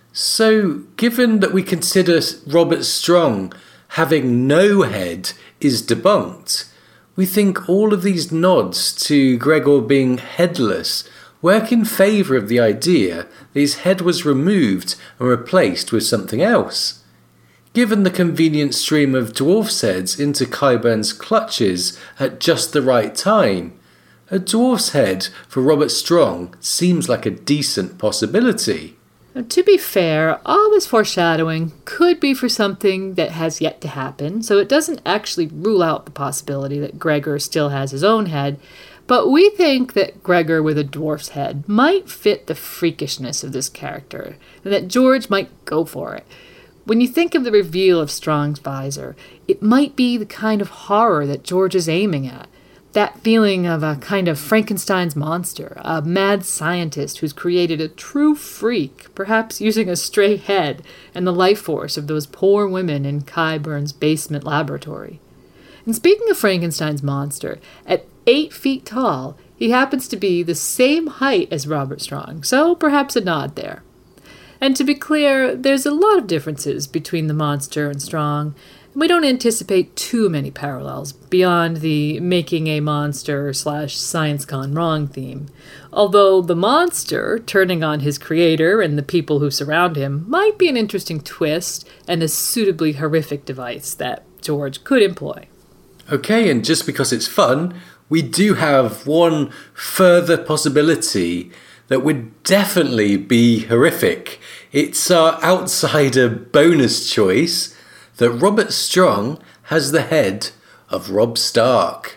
So, given that we consider Robert Strong having no head is debunked, we think all of these nods to Gregor being headless work in favour of the idea that his head was removed and replaced with something else. Given the convenient stream of dwarf's heads into Qyburn's clutches at just the right time, a dwarf's head for Robert Strong seems like a decent possibility. Now, to be fair, all this foreshadowing could be for something that has yet to happen, so it doesn't actually rule out the possibility that Gregor still has his own head, but we think that Gregor with a dwarf's head might fit the freakishness of this character, and that George might go for it. When you think of the reveal of Strong's visor, it might be the kind of horror that George is aiming at. That feeling of a kind of Frankenstein's monster, a mad scientist who's created a true freak, perhaps using a stray head and the life force of those poor women in Qyburn's basement laboratory. And speaking of Frankenstein's monster, at 8 feet tall, he happens to be the same height as Robert Strong, so perhaps a nod there. And to be clear, there's a lot of differences between the monster and Strong, and we don't anticipate too many parallels beyond the making a monster / science gone wrong theme. Although the monster turning on his creator and the people who surround him might be an interesting twist and a suitably horrific device that George could employ. Okay, and just because it's fun, we do have one further possibility that would definitely be horrific. It's our outsider bonus choice that Robert Strong has the head of Robb Stark.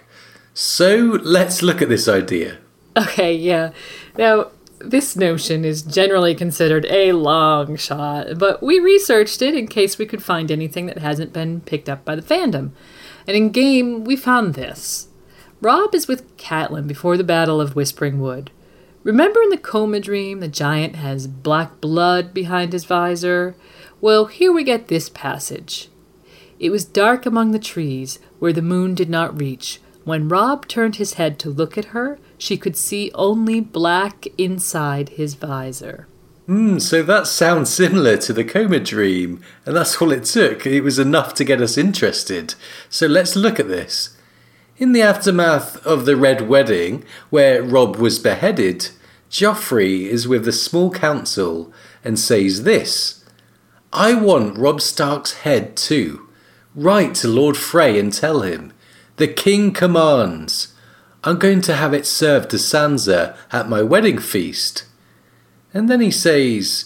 So let's look at this idea. Okay, yeah. Now, this notion is generally considered a long shot, but we researched it in case we could find anything that hasn't been picked up by the fandom. And in game, we found this. Robb is with Catelyn before the Battle of Whispering Wood. Remember in the coma dream, the giant has black blood behind his visor? Well, here we get this passage. It was dark among the trees, where the moon did not reach. When Robb turned his head to look at her, she could see only black inside his visor. So that sounds similar to the coma dream, and that's all it took. It was enough to get us interested. So let's look at this. In the aftermath of the Red Wedding, where Robb was beheaded, Joffrey is with the small council and says this: I want Robb Stark's head too. Write to Lord Frey and tell him, the king commands. I'm going to have it served to Sansa at my wedding feast. And then he says,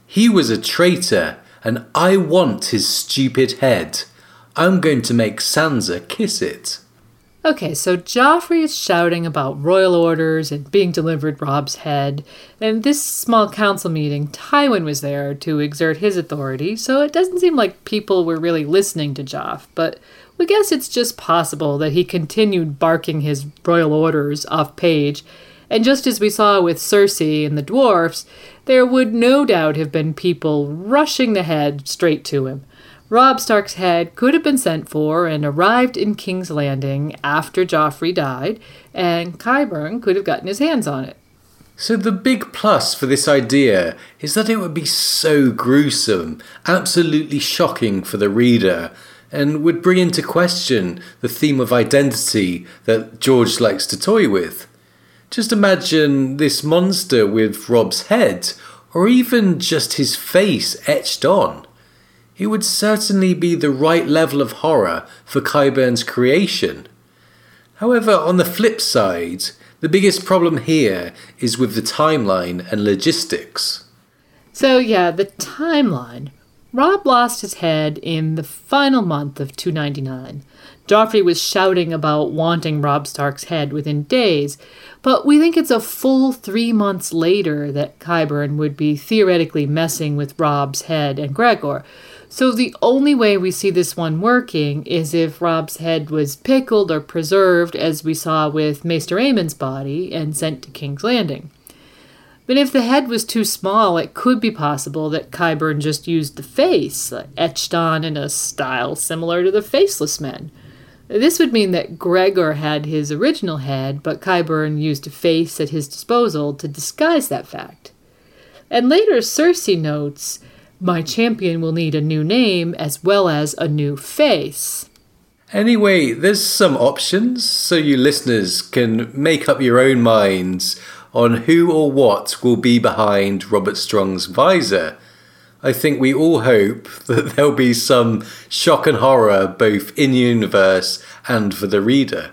He was a traitor, and I want his stupid head. I'm going to make Sansa kiss it. Okay, so Joffrey is shouting about royal orders and being delivered Robb's head. And in this small council meeting, Tywin was there to exert his authority, so it doesn't seem like people were really listening to Joff. But we guess it's just possible that he continued barking his royal orders off page. And just as we saw with Cersei and the dwarfs, there would no doubt have been people rushing the head straight to him. Robb Stark's head could have been sent for and arrived in King's Landing after Joffrey died, and Qyburn could have gotten his hands on it. So the big plus for this idea is that it would be so gruesome, absolutely shocking for the reader, and would bring into question the theme of identity that George likes to toy with. Just imagine this monster with Robb's head, or even just his face etched on. It would certainly be the right level of horror for Qyburn's creation. However, on the flip side, the biggest problem here is with the timeline and logistics. So yeah, the timeline. Robb lost his head in the final month of 299. Joffrey was shouting about wanting Robb Stark's head within days, but we think it's a full 3 months later that Qyburn would be theoretically messing with Robb's head and Gregor. So the only way we see this one working is if Robb's head was pickled or preserved, as we saw with Maester Aemon's body, and sent to King's Landing. But if the head was too small, it could be possible that Qyburn just used the face, etched on in a style similar to the Faceless Men. This would mean that Gregor had his original head, but Qyburn used a face at his disposal to disguise that fact. And later Cersei notes, "My champion will need a new name as well as a new face." Anyway, there's some options, so you listeners can make up your own minds on who or what will be behind Robert Strong's visor. I think we all hope that there'll be some shock and horror both in universe and for the reader.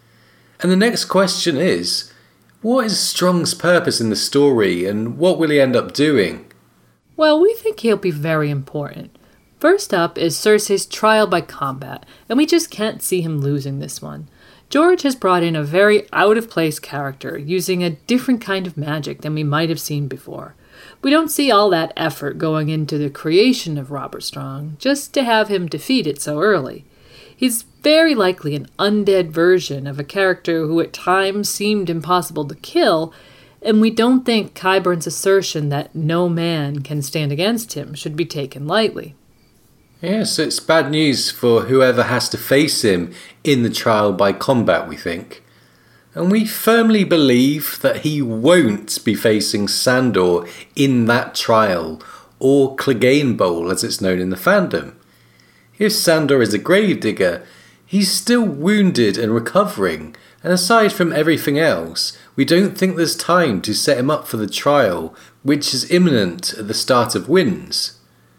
And the next question is, what is Strong's purpose in the story and what will he end up doing? Well, we think he'll be very important. First up is Cersei's trial by combat, and we just can't see him losing this one. George has brought in a very out-of-place character, using a different kind of magic than we might have seen before. We don't see all that effort going into the creation of Robert Strong, just to have him defeated so early. He's very likely an undead version of a character who at times seemed impossible to kill, and we don't think Qyburn's assertion that no man can stand against him should be taken lightly. Yes, it's bad news for whoever has to face him in the trial by combat, we think. And we firmly believe that he won't be facing Sandor in that trial, or Clegane Bowl as it's known in the fandom. If Sandor is a gravedigger, he's still wounded and recovering, and aside from everything else, we don't think there's time to set him up for the trial, which is imminent at the start of Winds.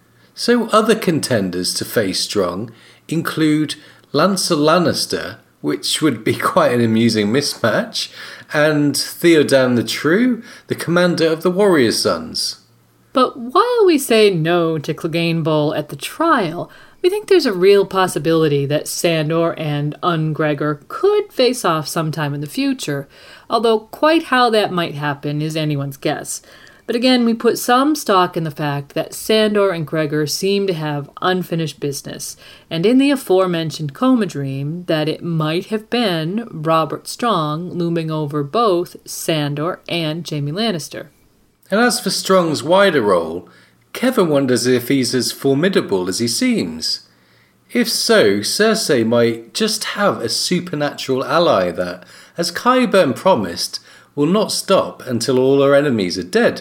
So other contenders to face Strong include Lancel Lannister, which would be quite an amusing mismatch, and Theodan the True, the commander of the Warrior Sons. But while we say no to Clegane Bowl at the trial, we think there's a real possibility that Sandor and Ungregor could face off sometime in the future, although quite how that might happen is anyone's guess. But again, we put some stock in the fact that Sandor and Gregor seem to have unfinished business, and in the aforementioned coma dream, that it might have been Robert Strong looming over both Sandor and Jaime Lannister. And as for Strong's wider role, Kevin wonders if he's as formidable as he seems. If so, Cersei might just have a supernatural ally that, as Qyburn promised, will not stop until all her enemies are dead.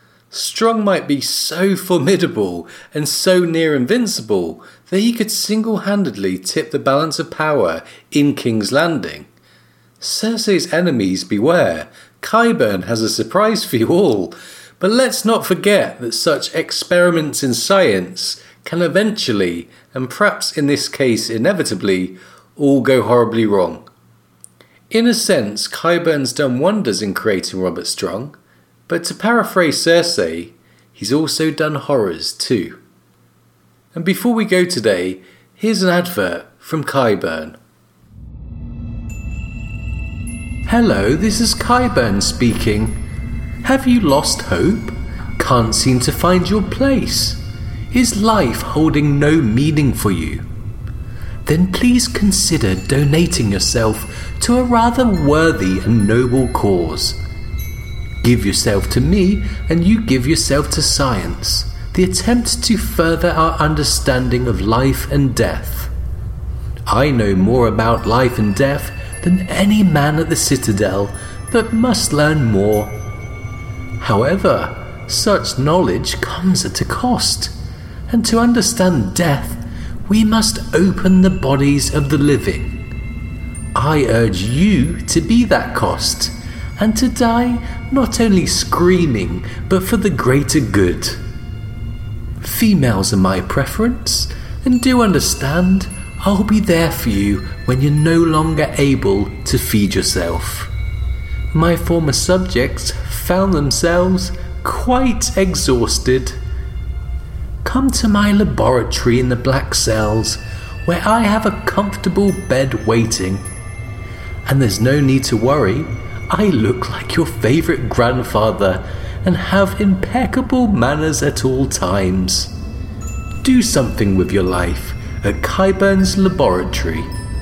Strong might be so formidable and so near invincible that he could single-handedly tip the balance of power in King's Landing. Cersei's enemies beware, Qyburn has a surprise for you all, but let's not forget that such experiments in science can eventually, and perhaps in this case inevitably, all go horribly wrong. In a sense, Qyburn's done wonders in creating Robert Strong, but to paraphrase Cersei, He's also done horrors too. And before we go today, here's an advert from Qyburn. Hello, this is Qyburn speaking. Have you lost hope? Can't seem to find your place? Is life holding no meaning for you? Then please consider donating yourself to a rather worthy and noble cause. Give yourself to me and you give yourself to science, the attempt to further our understanding of life and death. I know more about life and death than any man at the Citadel, but must learn more. However, such knowledge comes at a cost, and to understand death, we must open the bodies of the living. I urge you to be that cost, and to die not only screaming, but for the greater good. Females are my preference, and do understand, I'll be there for you when you're no longer able to feed yourself. My former subjects found themselves quite exhausted. Come to my laboratory in the Black Cells, where I have a comfortable bed waiting. And there's no need to worry, I look like your favourite grandfather and have impeccable manners at all times. Do something with your life at Qyburn's laboratory.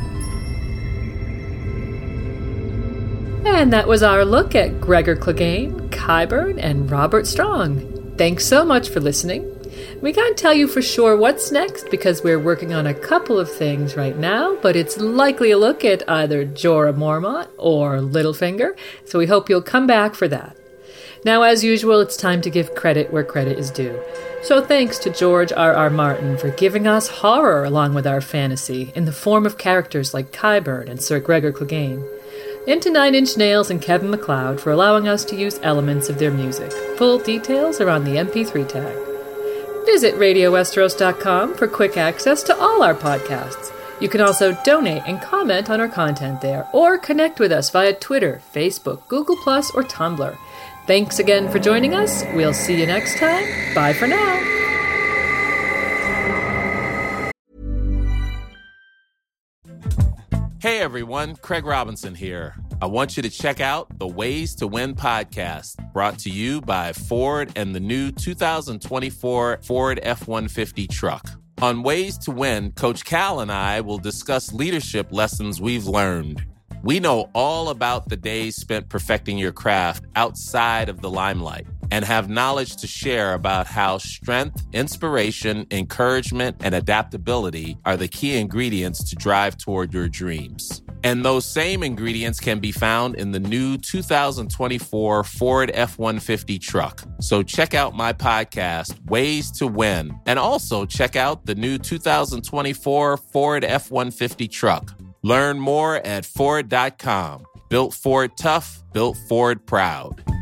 And that was our look at Gregor Clegane, Qyburn, and Robert Strong. Thanks so much for listening. We can't tell you for sure what's next because we're working on a couple of things right now, but it's likely a look at either Jorah Mormont or Littlefinger, so we hope you'll come back for that. Now, as usual, it's time to give credit where credit is due. So thanks to George R.R. Martin for giving us horror along with our fantasy in the form of characters like Qyburn and Sir Gregor Clegane. And to Nine Inch Nails and Kevin MacLeod for allowing us to use elements of their music. Full details are on the MP3 tag. Visit RadioWesteros.com for quick access to all our podcasts. You can also donate and comment on our content there, or connect with us via Twitter, Facebook, Google+, or Tumblr. Thanks again for joining us. We'll see you next time. Bye for now. Hey everyone, Craig Robinson here. I want you to check out the Ways to Win podcast, brought to you by Ford and the new 2024 Ford F-150 truck. On Ways to Win, Coach Cal and I will discuss leadership lessons we've learned. We know all about the days spent perfecting your craft outside of the limelight and have knowledge to share about how strength, inspiration, encouragement, and adaptability are the key ingredients to drive toward your dreams. And those same ingredients can be found in the new 2024 Ford F-150 truck. So check out my podcast, Ways to Win, and also check out the new 2024 Ford F-150 truck. Learn more at Ford.com. Built Ford tough, built Ford proud.